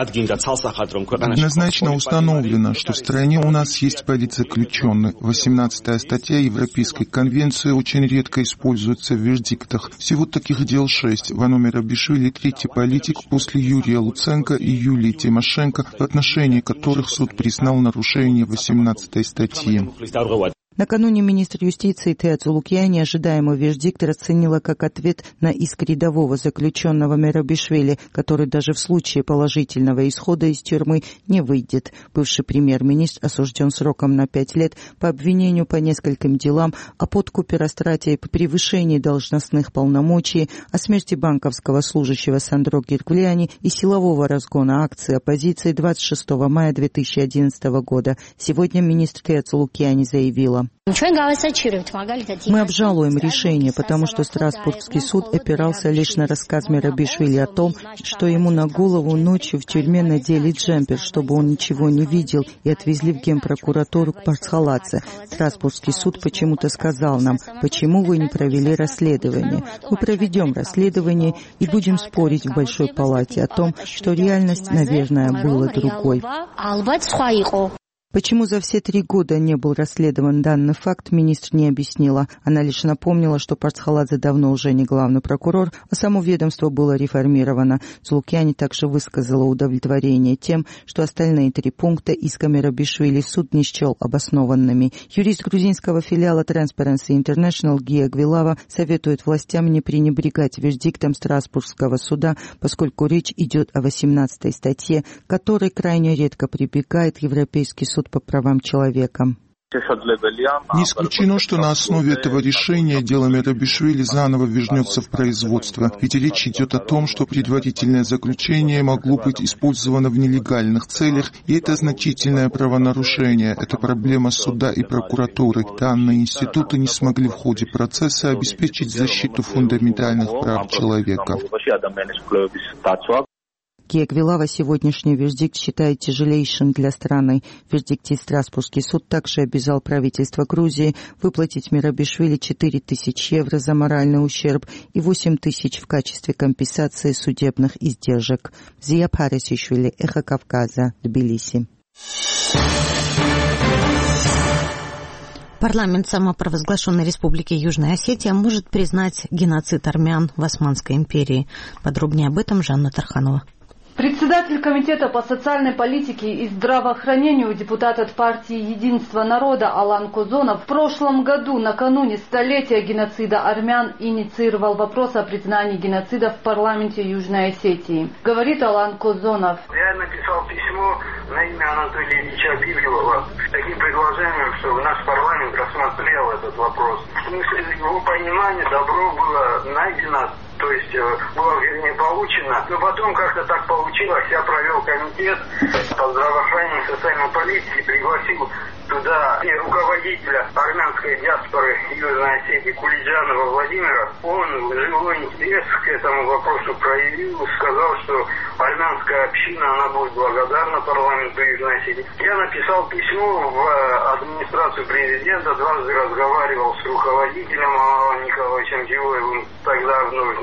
Однозначно установлено, что в стране у нас есть политзаключенный. восемнадцатая статья Европейской конвенции очень редко используется в вердиктах. Всего таких дел шесть. Вано Мерабишвили — третий политик после Юрия Луценко и Юлии Тимошенко, в отношении которых суд признал нарушение восемнадцатой статьи. Накануне министр юстиции Теодзу Лукьяни ожидаемый вердикт расценила как ответ на иск рядового заключенного Мерабишвили, который даже в случае положительного исхода из тюрьмы не выйдет. Бывший премьер-министр осужден сроком на пять лет по обвинению по нескольким делам о подкупе, растрате и превышении должностных полномочий, о смерти банковского служащего Сандро Гиргуляни и силового разгона акций оппозиции двадцать шестого мая две тысячи одиннадцатого года. Сегодня министр Теодзу Лукьяни заявила: «Мы обжалуем решение, потому что Страсбургский суд опирался лишь на рассказ Мерабишвили о том, что ему на голову ночью в тюрьме надели джемпер, чтобы он ничего не видел, и отвезли в генпрокуратуру к Парцхаладзе. Страсбургский суд почему-то сказал нам: почему вы не провели расследование? Мы проведем расследование и будем спорить в Большой палате о том, что реальность, наверное, была другой». Почему за все три года не был расследован данный факт, министр не объяснила. Она лишь напомнила, что Парцхаладзе давно уже не главный прокурор, а само ведомство было реформировано. Цулукьяни также высказала удовлетворение тем, что остальные три пункта иска Мерабишвили суд не счел обоснованными. Юрист грузинского филиала Transparency International Гия Гвилава советует властям не пренебрегать вердиктом Страсбургского суда, поскольку речь идет о восемнадцатой статье, к которой крайне редко прибегает Европейский суд по правам человека. Не исключено, что на основе этого решения дело Мерабишвили заново вернется в производство, ведь речь идет о том, что предварительное заключение могло быть использовано в нелегальных целях, и это значительное правонарушение. Это проблема суда и прокуратуры. Данные институты не смогли в ходе процесса обеспечить защиту фундаментальных прав человека. Гия Гвилава сегодняшний вердикт считает тяжелейшим для страны. В вердикте Страсбургский суд также обязал правительство Грузии выплатить Мерабишвили четыре тысячи евро за моральный ущерб и восемь тысяч в качестве компенсации судебных издержек. Зия Парисишвили, Эхо Кавказа, Тбилиси. Парламент самопровозглашенной Республики Южная Осетия может признать геноцид армян в Османской империи. Подробнее об этом Жанна Тарханова. Председатель комитета по социальной политике и здравоохранению, депутат от партии «Единство народа» Алан Козонов в прошлом году, накануне столетия геноцида армян, инициировал вопрос о признании геноцида в парламенте Южной Осетии. Говорит Алан Козонов. Я написал письмо на имя Анатолия Ильича Бивилова с таким предложением, чтобы наш парламент рассмотрел этот вопрос. В смысле его понимания добро было найдено, то есть было, вернее, получено, но потом как-то так получилось, я провел комитет по здравоохранению и социальной политике, пригласил туда и руководителя армянской диаспоры Южной Осетии Кулиджанова Владимира. Он живой интерес к этому вопросу проявил, сказал, что армянская община, она будет благодарна парламенту Южной Осетии. Я написал письмо в администрацию президента, дважды разговаривал с руководителем Аланом Николаевичем Дилоевым тогда в Южной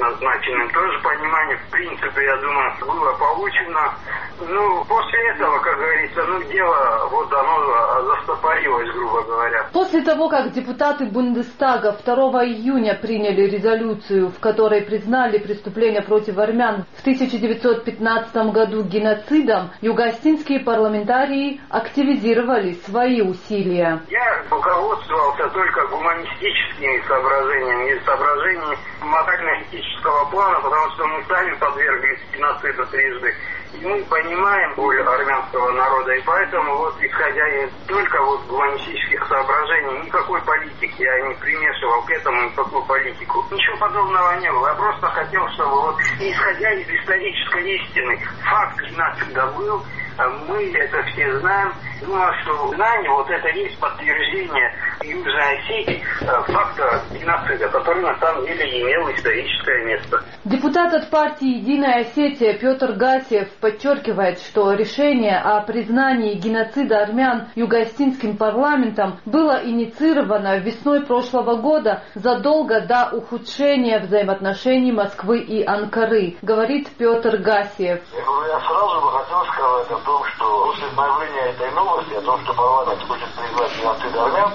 назначенным тоже понимание, в принципе, я думаю, было получено. Ну, после этого, как говорится, ну, дело, вот оно застопорилось, грубо говоря. После того, как депутаты Бундестага второго июня приняли резолюцию, в которой признали преступления против армян в тысяча девятьсот пятнадцатом году геноцидом, юго-остинские парламентарии активизировали свои усилия. Я руководствовался только гуманистическими соображениями и соображениями морально-этического плана, потому что мы сами подверглись геноциду трижды. И мы понимаем боль армянского народа, и поэтому, вот, исходя из только вот гуманистических соображений, никакой политики я не примешивал к этому никакую политику. Ничего подобного не было. Я просто хотел, чтобы, вот, исходя из исторической истины, факт геноцида был, мы это все знаем. Думаю, что знание, вот это есть подтверждение Южной Осетии факта геноцида, который на самом деле имел историческое место. Депутат от партии «Единая Осетия» Петр Гасиев подчеркивает, что решение о признании геноцида армян юго-остинским парламентом было инициировано весной прошлого года задолго до ухудшения взаимоотношений Москвы и Анкары, говорит Петр Гасиев. Я сразу бы хотел сказать о том, что после появления этой новости, о том, что парламент хочет признать геноцид армян,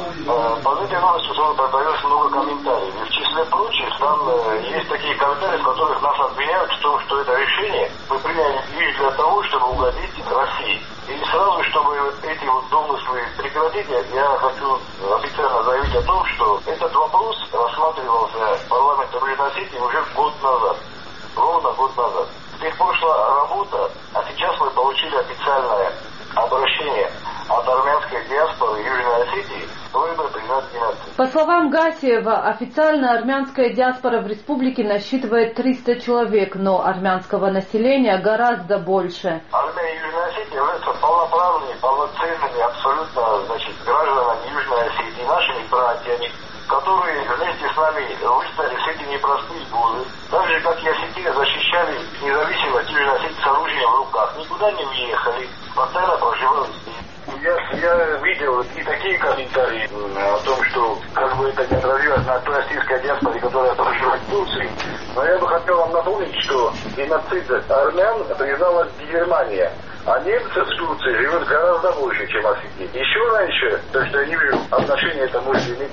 под этой новостью появилось много комментариев. И в числе прочих, там есть такие комментарии, в которых нас обвиняют в том, что это решение мы приняли лишь для того, чтобы угодить России. И сразу, чтобы эти вот домыслы прекратить, я хочу официально заявить о том, что этот вопрос рассматривался парламентом Южной Осетии уже год назад. Ровно год назад. Теперь пошла работа, а сейчас мы получили официальное обращение от армянской диаспоры Южной Осетии, просьба признать геноцид. По словам Гасиева, официально армянская диаспора в республике насчитывает триста человек, но армянского населения гораздо больше. Армяне Южной Осетии являются полноправными, полноценными, абсолютно, значит, гражданами Южной Осетии, нашими братьями, которые вместе с нами выстали с эти непростые годы. Так же, как и осетины защищали независимость Южной Осетии с оружием в руках. Никуда не уехали, постоянно проживают здесь. Я, я видел и такие комментарии о том, что как бы это не отразилось на той осетинской диаспоре, которая проживает в Турции. Но я бы хотел вам напомнить, что геноцид армян признала Германия. А немцы в Турции живут гораздо больше, чем осетины. Еще раньше, то что я не вижу, отношение это может иметь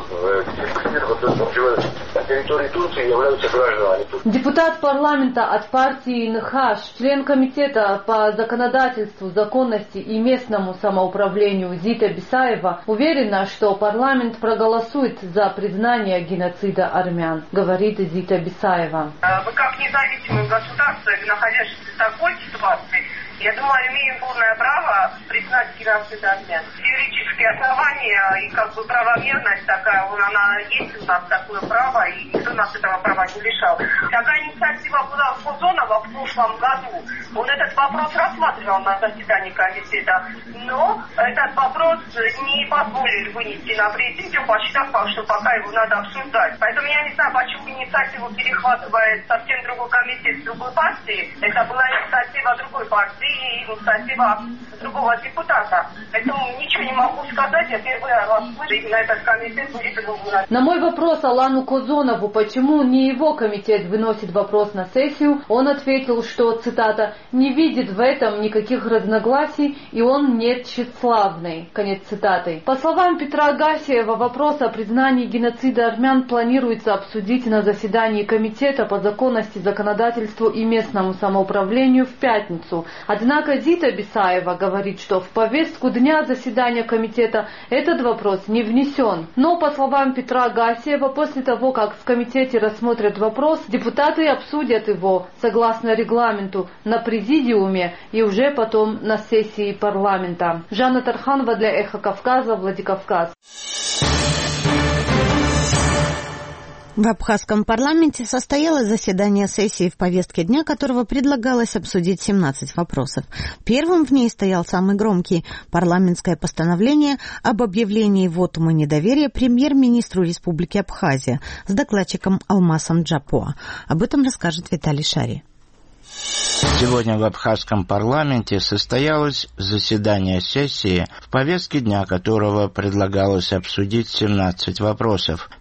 к тем людям, которые живут на территории Турции, являются гражданами Турции. Депутат парламента от партии НХАШ, член комитета по законодательству, законности и местному самоуправлению Зита Бисаева уверена, что парламент проголосует за признание геноцида армян, говорит Зита Бисаева. Мы как независимое государство, находящееся в такой ситуации, я думаю, имеем полное право признать геноцид армян. Теоретические основания и как бы правомерность такая, она есть у нас такое право, и никто нас этого права не лишал. Такая инициатива была у Кузонова в прошлом году. Он этот вопрос рассматривал на заседании комитета, но этот вопрос не позволили вынести на президиум, посчитав, что пока его надо обсуждать. Поэтому я не знаю, почему инициативу перехватывает совсем другой комитет другой партии. Это была инициатива другой партии и инициатива другого депутата. Поэтому ничего не могу сказать, я первый раз слышу, именно этот комитет будет его выносить. На мой вопрос Алану Козонову, почему не его комитет выносит вопрос на сессию, он ответил, что, цитата, «не видит в этом никаких разногласий, и он не тщеславный». Конец цитаты. По словам Петра Гасиева, вопрос о признании геноцида армян планируется обсудить на заседании комитета по законности, законодательству и местному самоуправлению в пятницу. Однако Зита Бисаева говорит, что в повестку дня заседания комитета этот вопрос не внесен. Но, по словам Петра Гасиева, после того, как в комитете рассмотрят вопрос, депутаты обсудят его, согласно регламенту, на президиуме и уже потом на сессии парламента. Жанна Тарханова для Эхо Кавказа, Владикавказ. В абхазском парламенте состоялось заседание сессии, в повестке дня которого предлагалось обсудить семнадцать вопросов. Первым в ней стоял самый громкий – парламентское постановление об объявлении вотума недоверия премьер-министру Республики Абхазия с докладчиком Алмасом Джапоа. Об этом расскажет Виталий Шари. Сегодня в абхазском парламенте состоялось заседание сессии, в повестке дня которого предлагалось обсудить семнадцать вопросов.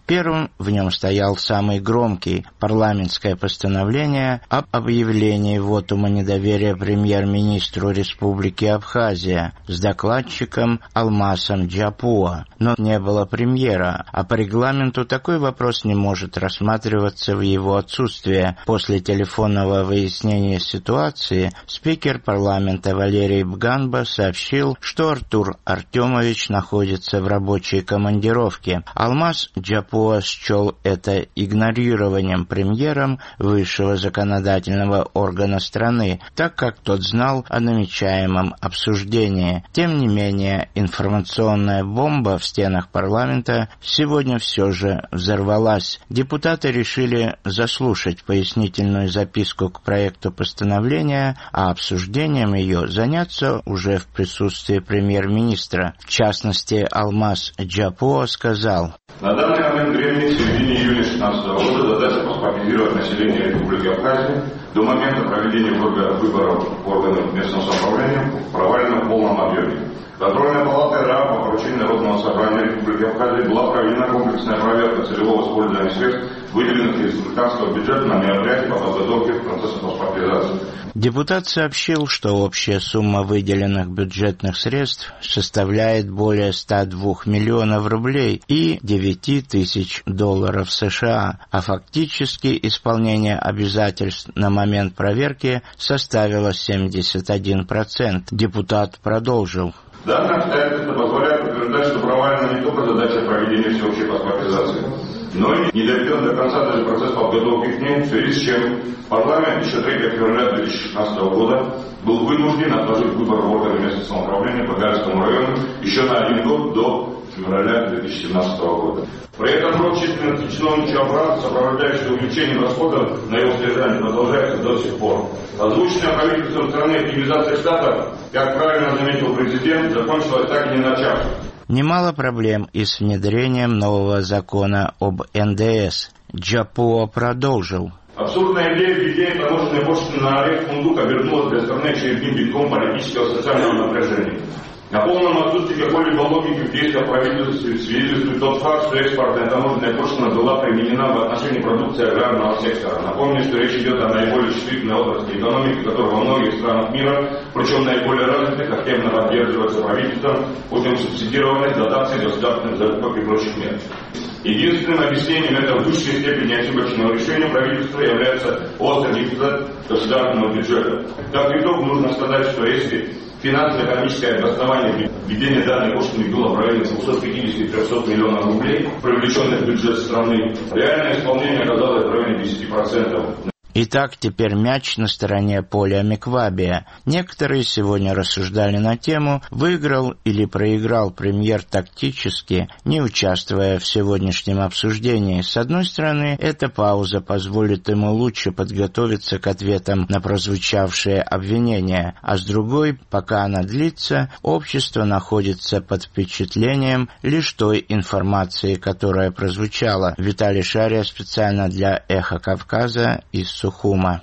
Первым в нем стоял самый громкий – парламентское постановление об объявлении вотума недоверия премьер-министру Республики Абхазия с докладчиком Алмасом Джапуа. Но не было премьера, а по регламенту такой вопрос не может рассматриваться в его отсутствие. После телефонного выяснения ситуации спикер парламента Валерий Бганба сообщил, что Артур Артемович находится в рабочей командировке. Алмаз Джапуа счел это игнорированием премьером высшего законодательного органа страны, так как тот знал о намечаемом обсуждении. Тем не менее, информационная бомба в стенах парламента сегодня все же взорвалась. Депутаты решили заслушать пояснительную записку к проекту постановления, а обсуждением ее заняться уже в присутствии премьер-министра. В частности, Алмаз Джапуа сказал: на данный момент времени, в середине июня две тысячи шестнадцатого года, задача паспортизировать население Республики Абхазия до момента проведения выборов органов местного самоуправления провалена в полном объеме. Контрольная палата РА по поручению Народного собрания Республики Абхазия была проведена комплексная проверка целевого использования средств, выделенных из республиканского бюджета на мероприятия по подготовке к процессу паспортизации. Депутат сообщил, что общая сумма выделенных бюджетных средств составляет более ста двух миллионов рублей и девяти тысяч долларов США, а фактически исполнение обязательств на момент проверки составило семьдесят один процент. Депутат продолжил. Данное обстоятельство позволяет утверждать, что провалена не только задача проведения всеобщей паспортизации, но и не доведен до конца даже процесс подготовки к ней, в связи с чем парламент еще третьего февраля две тысячи шестнадцатого года был вынужден отложить выбор в органы местного самоуправления по Гальскому району еще на один год до февраля две тысячи семнадцатого года. При этом рост численности чиновничьего аппарата, сопровождающий увеличение расходов на его содержание, продолжается до сих пор. Озвученная правительством страны оптимизация штата, как правильно заметил президент, закончилась так и не начавшись. Немало проблем и с внедрением нового закона об эн дэ эс. Джапуа продолжил. Абсурдная идея введения таможенной пошлины на орех фундук обернулась для страны очередным битком политического и социального напряжения. О полном отсутствии какой-либо логики в действиях правительства свидетельствует тот факт, что экспортная таможенная пошлина была применена в отношении продукции аграрного сектора. Напомню, что речь идет о наиболее чувствительной отрасли экономики, которая во многих странах мира, причем наиболее развитых, активно поддерживается правительством путем субсидирования, дотаций, государственных закупок и прочих мер. Единственным объяснением этого в высшей степени ошибочного решения правительства является острый дефицит государственного бюджета. Как итог, нужно сказать, что если финансово-экономическое обоснование введения данной пошлины было в районе двухсот пятидесяти — трехсот миллионов рублей, привлеченных в бюджет страны, реальное исполнение оказалось в районе десяти процентов. Итак, теперь мяч на стороне Поля Миквабия. Некоторые сегодня рассуждали на тему, выиграл или проиграл премьер тактически, не участвуя в сегодняшнем обсуждении. С одной стороны, эта пауза позволит ему лучше подготовиться к ответам на прозвучавшие обвинения, а с другой, пока она длится, общество находится под впечатлением лишь той информации, которая прозвучала. Виталий Шария специально для «Эхо Кавказа» из Сухума.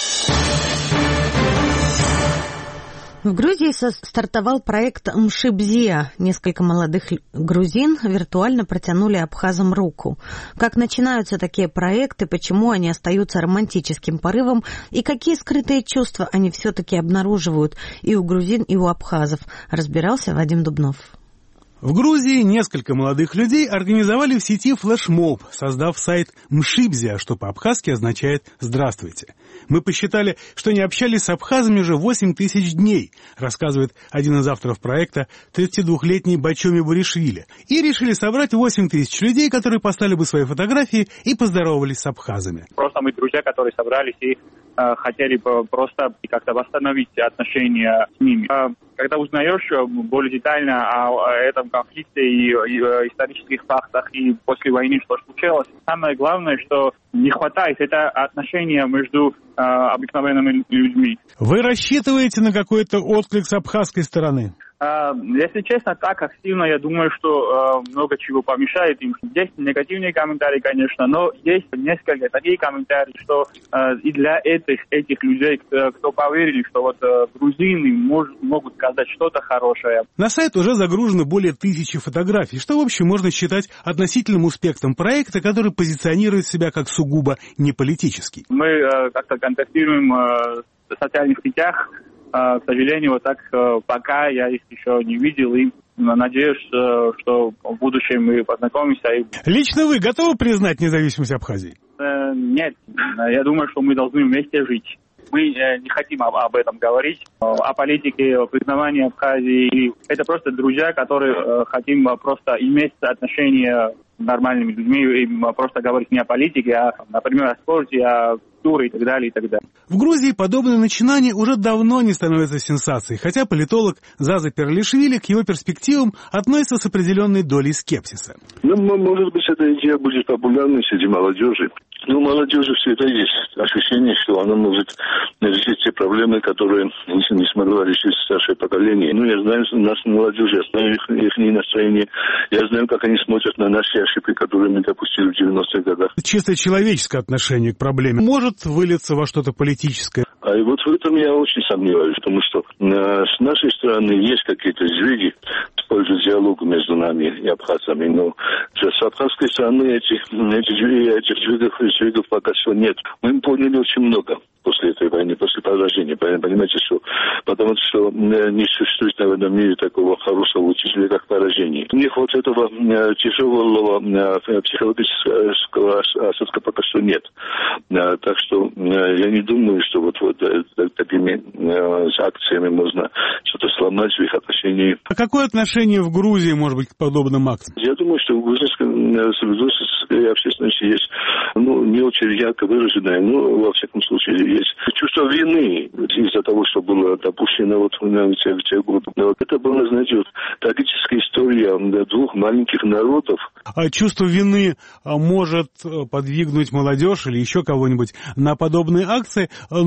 В Грузии стартовал проект «Мшибзия». Несколько молодых грузин виртуально протянули абхазам руку. Как начинаются такие проекты, почему они остаются романтическим порывом и какие скрытые чувства они все-таки обнаруживают и у грузин, и у абхазов, разбирался Вадим Дубнов. В Грузии несколько молодых людей организовали в сети флешмоб, создав сайт «Мшибзия», что по-абхазски означает «здравствуйте». Мы посчитали, что не общались с абхазами уже восемь тысяч дней, рассказывает один из авторов проекта, тридцатидвухлетний Бачоми Буришвили, и решили собрать восемь тысяч людей, которые послали бы свои фотографии и поздоровались с абхазами. Просто мы друзья, которые собрались и э, хотели бы просто как-то восстановить отношения с ними. Э, когда узнаешь более детально о, о этом конфликте и, и э, исторических фактах и после войны, что случилось, самое главное, что не хватает, это отношения между э, обыкновенными людьми. Вы рассчитываете на какой-то отклик с абхазской стороны? Если честно, так активно, я думаю, что много чего помешает им. Есть негативные комментарии, конечно, но есть несколько такие комментарии, что и для этих, этих людей, кто поверили, что вот грузины мож, могут сказать что-то хорошее. На сайт уже загружено более тысячи фотографий, что, в общем, можно считать относительным успехом проекта, который позиционирует себя как сугубо неполитический. Мы как-то контактируем в социальных сетях. К сожалению, вот так пока я их еще не видел и надеюсь, что в будущем мы познакомимся. Лично вы готовы признать независимость Абхазии? Нет, я думаю, что мы должны вместе жить. Мы не хотим об этом говорить, о политике, о признании Абхазии. Это просто друзья, которые хотим просто иметь отношения с нормальными людьми и просто говорить не о политике, а, например, о спорте, о культуре и так далее, и так далее. В Грузии подобное начинание уже давно не становится сенсацией, хотя политолог Заза Перлишвили к его перспективам относится с определенной долей скепсиса. Ну, может быть, эта идея будет популярной среди молодежи. Ну, у молодежи всегда есть ощущение, что она может решить те проблемы, которые не смогла решить старшее поколение. Ну, я знаю нашу молодежь, я знаю их, их настроение, я знаю, как они смотрят на наши ошибки, которые мы допустили в девяностых годах. Чисто человеческое отношение к проблеме может вылиться во что-то политическое? А и вот в этом я очень сомневаюсь, потому что э, с нашей стороны есть какие-то сдвиги в пользу диалога между нами и абхазцами, но с абхазской стороны этих, этих, этих сдвигов, сдвигов пока что нет. Мы поняли очень много после этой войны, после поражения, понимаете, что потому что не существует, наверное, в мире такого хорошего учителя, как поражение. У них вот этого тяжелого психологического осадка пока что нет. Так что я не думаю, что вот, вот такими акциями можно что-то сломать в их отношении. А какое отношение в Грузии, может быть, к подобным акциям? Я думаю, что в грузинской общественности есть, ну, не очень ярко выраженное, но, во всяком случае, есть чувство вины из-за того, что было допущено вот в те, в те годы. Но это была, знаете, вот трагическая история двух маленьких народов. А чувство вины может подвигнуть молодежь или еще кого-нибудь на подобные акции,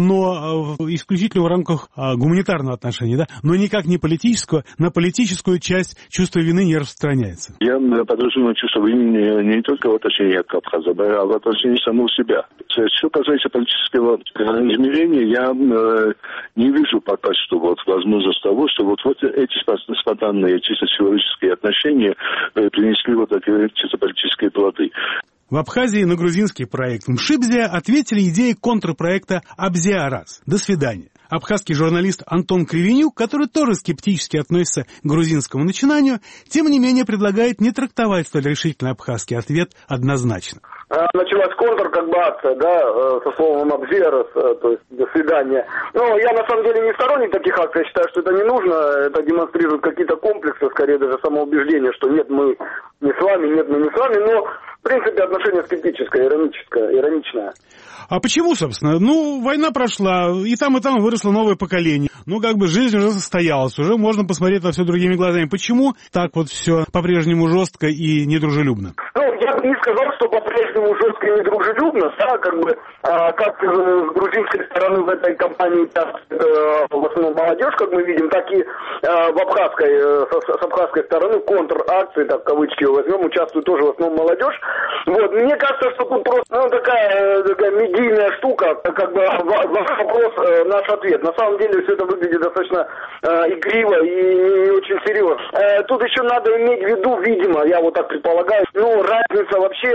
но исключительно в рамках гуманитарного отношения, да? Но никак не политического. На политическую часть чувство вины не распространяется. Я подразумеваю чувство вины не, не только в отношении к Абхаза, а в отношении самого себя. Что касается политического измерения, я э, не вижу пока что вот возможность того, что вот, вот эти спонтанные чисто человеческие отношения э, принесли вот такие чисто политические плоды. В Абхазии на грузинский проект «Мшибзия» ответили идеей контрпроекта «Абзиарас». До свидания. Абхазский журналист Антон Кривенюк, который тоже скептически относится к грузинскому начинанию, тем не менее предлагает не трактовать столь решительный абхазский ответ однозначно. Началась контр, как бы акция, да, со словом «абзиарас», то есть «до свидания». Но я на самом деле не сторонник таких акций, я считаю, что это не нужно, это демонстрирует какие-то комплексы, скорее даже самоубеждение, что нет, мы не с вами, нет, мы не с вами, но в принципе отношение скептическое, ироническое, ироничное. А почему, собственно? Ну, война прошла, и там, и там выросло новое поколение. Ну, как бы жизнь уже состоялась, уже можно посмотреть на все другими глазами. Почему так вот все по-прежнему жестко и недружелюбно? Ну, я бы не сказал, что по-прежнему жестко и недружелюбно, да, как бы, а, как с грузинской стороны в этой кампании, так, э, в основном молодежь, как мы видим, так и э, в абхазской, э, с, с абхазской стороны контр-акции, так, кавычки возьмем, участвует тоже в основном молодежь. Вот, мне кажется, что тут просто, ну, такая, такая медийная штука, как бы, ваш вопрос, э, наш ответ. На самом деле все это выглядит достаточно э, игриво и не очень серьезно. Э, тут еще надо иметь в виду, видимо, я вот так предполагаю, ну, разница вообще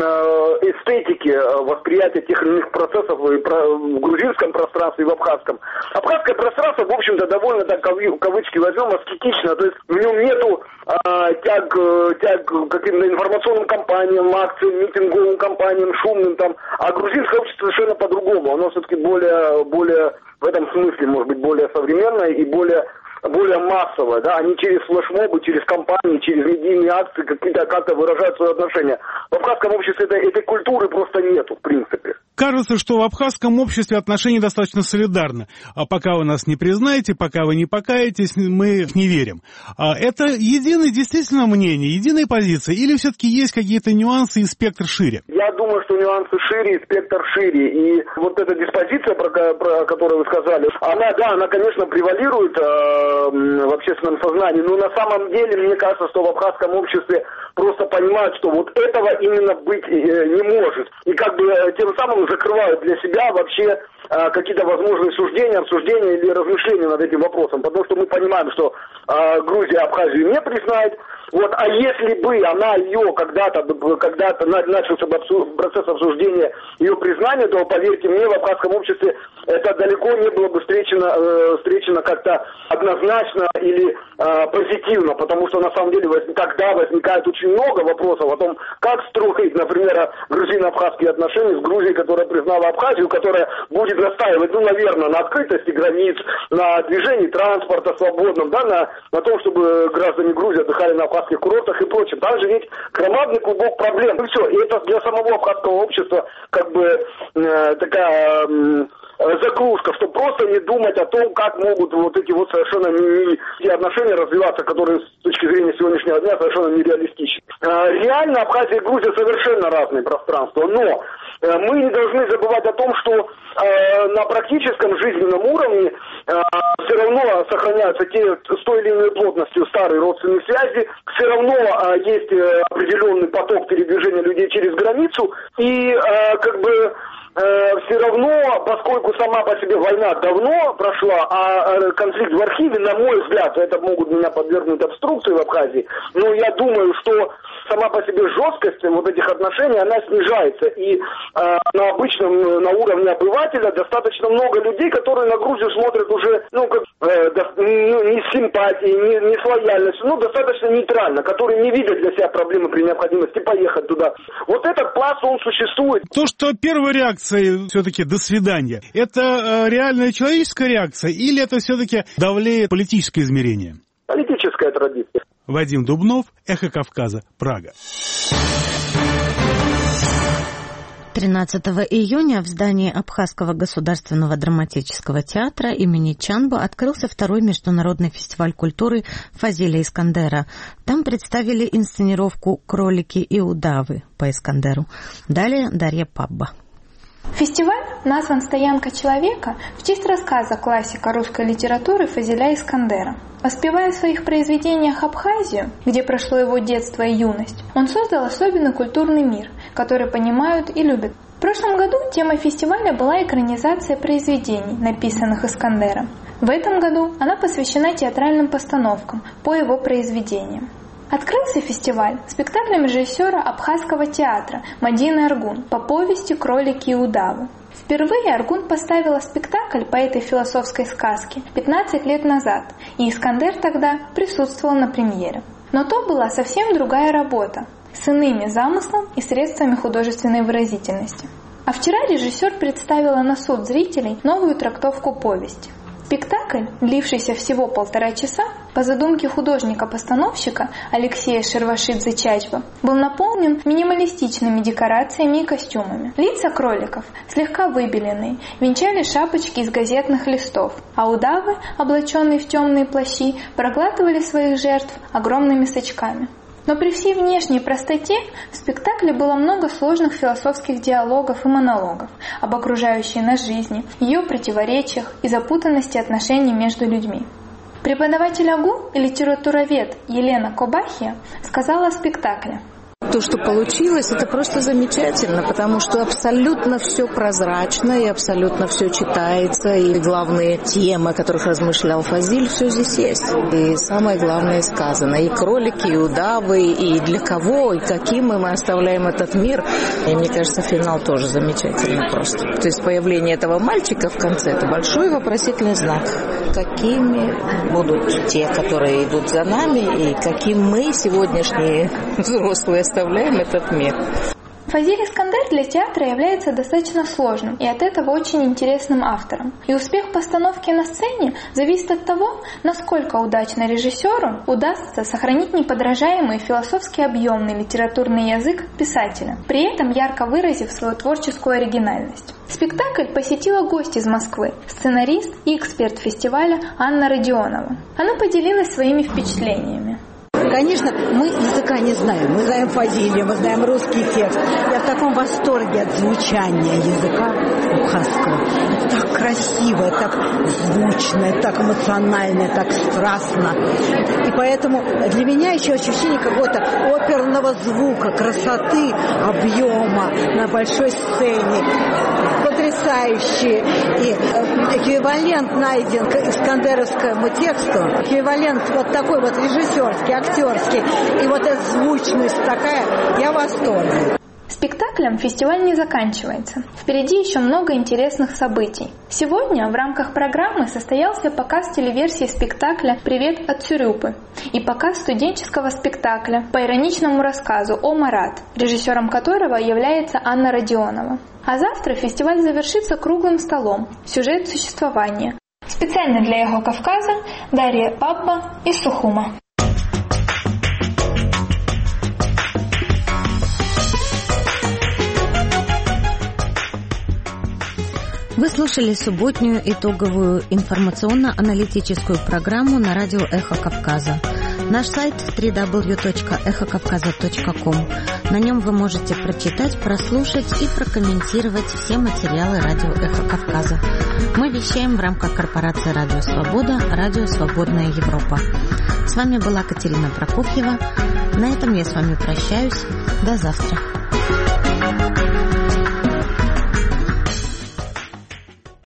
э, эстетики, восприятия тех или иных процессов и про, в грузинском пространстве и в абхазском. Абхазское пространство, в общем-то, довольно, так, кавычки возьмем, аскетично, то есть в нем нету э, тяг, тяг к каким-то информационным кампаниям, акциям, митинговым кампаниям, шумным там, а грузинское общество совершенно по-другому, оно все-таки более, более, в этом смысле, может быть, более современное и более более массовое, да, они через флешмобы, через кампании, через медийные акции какие-то как-то выражают свое отношение. В абхазском обществе этой, этой культуры просто нету, в принципе. Кажется, что в абхазском обществе отношения достаточно солидарны. А пока вы нас не признаете, пока вы не покаетесь, мы не верим. А это единое действительно мнение, единая позиция, или все-таки есть какие-то нюансы и спектр шире? Я думаю, что нюансы шире и спектр шире. И вот эта диспозиция, про, про которую вы сказали, она, да, она, конечно, превалирует. в общественном сознании. Но на самом деле, мне кажется, что в абхазском обществе просто понимают, что вот этого именно быть не может. И как бы тем самым закрывают для себя вообще какие-то возможные суждения, обсуждения или размышления над этим вопросом. Потому что мы понимаем, что Грузия Абхазию не признает. Вот, а если бы она ее когда-то, когда-то начался процесс обсуждения ее признания, то, поверьте мне, в абхазском обществе это далеко не было бы встречено, э, встречено как-то однозначно или э, позитивно, потому что на самом деле воз... тогда возникает очень много вопросов о том, как строить, например, грузино-абхазские отношения с Грузией, которая признала Абхазию, которая будет настаивать, ну, наверное, на открытости границ, на движении транспорта свободном, да, на, на том, чтобы граждане Грузии отдыхали на абхазских курортах и прочее. Там же ведь громадный клубок проблем. И все. И это для самого абхазского общества как бы э, такая э, заглушка, чтобы просто не думать о том, как могут вот эти вот совершенно не, не отношения развиваться, которые с точки зрения сегодняшнего дня совершенно нереалистичны. Э, реально Абхазия и Грузия совершенно разные пространства, но э, мы не должны забывать о том, что э, на практическом жизненном уровне э, все равно сохраняются те с той или иной плотностью старые родственные связи, все равно э, есть э, определенный поток передвижения людей через границу, и э, как бы все равно, поскольку сама по себе война давно прошла, а конфликт в архиве, на мой взгляд, это могут меня подвергнуть обструкции в Абхазии, но я думаю, что сама по себе жесткость вот этих отношений, она снижается. И э, на обычном, на уровне обывателя достаточно много людей, которые на Грузию смотрят уже, ну, как, э, до, не с симпатией, не, не с лояльностью, ну, достаточно нейтрально, которые не видят для себя проблемы при необходимости поехать туда. Вот этот пласт, он существует. То, что первая реакция все-таки «до свидания», это э, реальная человеческая реакция или это все-таки давлеет политическое измерение? Политическая традиция. Вадим Дубнов, Эхо Кавказа, Прага. тринадцатого июня в здании Абхазского государственного драматического театра имени Чанбо открылся второй международный фестиваль культуры Фазиля Искандера. Там представили инсценировку «Кролики и удавы» по Искандеру. Далее Дарья Пабба. Фестиваль назван «Стоянка человека» в честь рассказа классика русской литературы Фазиля Искандера. Воспевая в своих произведениях Абхазию, где прошло его детство и юность, он создал особенный культурный мир, который понимают и любят. В прошлом году темой фестиваля была экранизация произведений, написанных Искандером. В этом году она посвящена театральным постановкам по его произведениям. Открылся фестиваль спектаклем режиссера Абхазского театра Мадины Аргун по повести «Кролики и удавы». Впервые Аргун поставила спектакль по этой философской сказке пятнадцать лет назад, и Искандер тогда присутствовал на премьере. Но то была совсем другая работа, с иными замыслом и средствами художественной выразительности. А вчера режиссер представила на суд зрителей новую трактовку повести. Спектакль, длившийся всего полтора часа, по задумке художника-постановщика Алексея Шервашидзе-Чачба, был наполнен минималистичными декорациями и костюмами. Лица кроликов, слегка выбеленные, венчали шапочки из газетных листов, а удавы, облаченные в темные плащи, проглатывали своих жертв огромными сачками. Но при всей внешней простоте в спектакле было много сложных философских диалогов и монологов об окружающей нас жизни, ее противоречиях и запутанности отношений между людьми. Преподаватель АГУ и литературовед Елена Кобахия сказала о спектакле: то, что получилось, это просто замечательно, потому что абсолютно все прозрачно и абсолютно все читается, и главные темы, о которых размышлял Фазиль, все здесь есть. И самое главное сказано. И кролики, и удавы, и для кого, и каким мы оставляем этот мир. И мне кажется, финал тоже замечательный просто. То есть появление этого мальчика в конце – это большой вопросительный знак. Какими будут те, которые идут за нами, и каким мы, сегодняшние взрослые, оставляем этот мир. Фазиль Искандер для театра является достаточно сложным и от этого очень интересным автором. И успех постановки на сцене зависит от того, насколько удачно режиссеру удастся сохранить неподражаемый философски объемный литературный язык писателя, при этом ярко выразив свою творческую оригинальность. Спектакль посетила гость из Москвы, сценарист и эксперт фестиваля Анна Родионова. Она поделилась своими впечатлениями. Конечно, мы языка не знаем. Мы знаем фазилию, мы знаем русский текст. Я в таком восторге от звучания языка абхазского. Это так красиво, так звучно, так эмоционально, так страстно. И поэтому для меня еще ощущение какого-то оперного звука, красоты, объема на большой сцене. Потрясающий. И эквивалент найден к искандеровскому тексту. Эквивалент вот такой вот режиссерский, актерский. И вот эта звучность такая, я в восторге. Спектаклем фестиваль не заканчивается. Впереди еще много интересных событий. Сегодня в рамках программы состоялся показ телеверсии спектакля «Привет от Цюрюпы» и показ студенческого спектакля по ироничному рассказу «О Марат», режиссером которого является Анна Родионова. А завтра фестиваль завершится круглым столом «Сюжет существования». Специально для «Эхо Кавказа» Дарья Папа из Сухума. Вы слушали субботнюю итоговую информационно-аналитическую программу на радио «Эхо Кавказа». Наш сайт дабл ю дабл ю дабл ю точка эхо кавказа точка ком. На нем вы можете прочитать, прослушать и прокомментировать все материалы радио «Эхо Кавказа». Мы вещаем в рамках корпорации «Радио Свобода», «Радио Свободная Европа». С вами была Катерина Прокофьева. На этом я с вами прощаюсь. До завтра.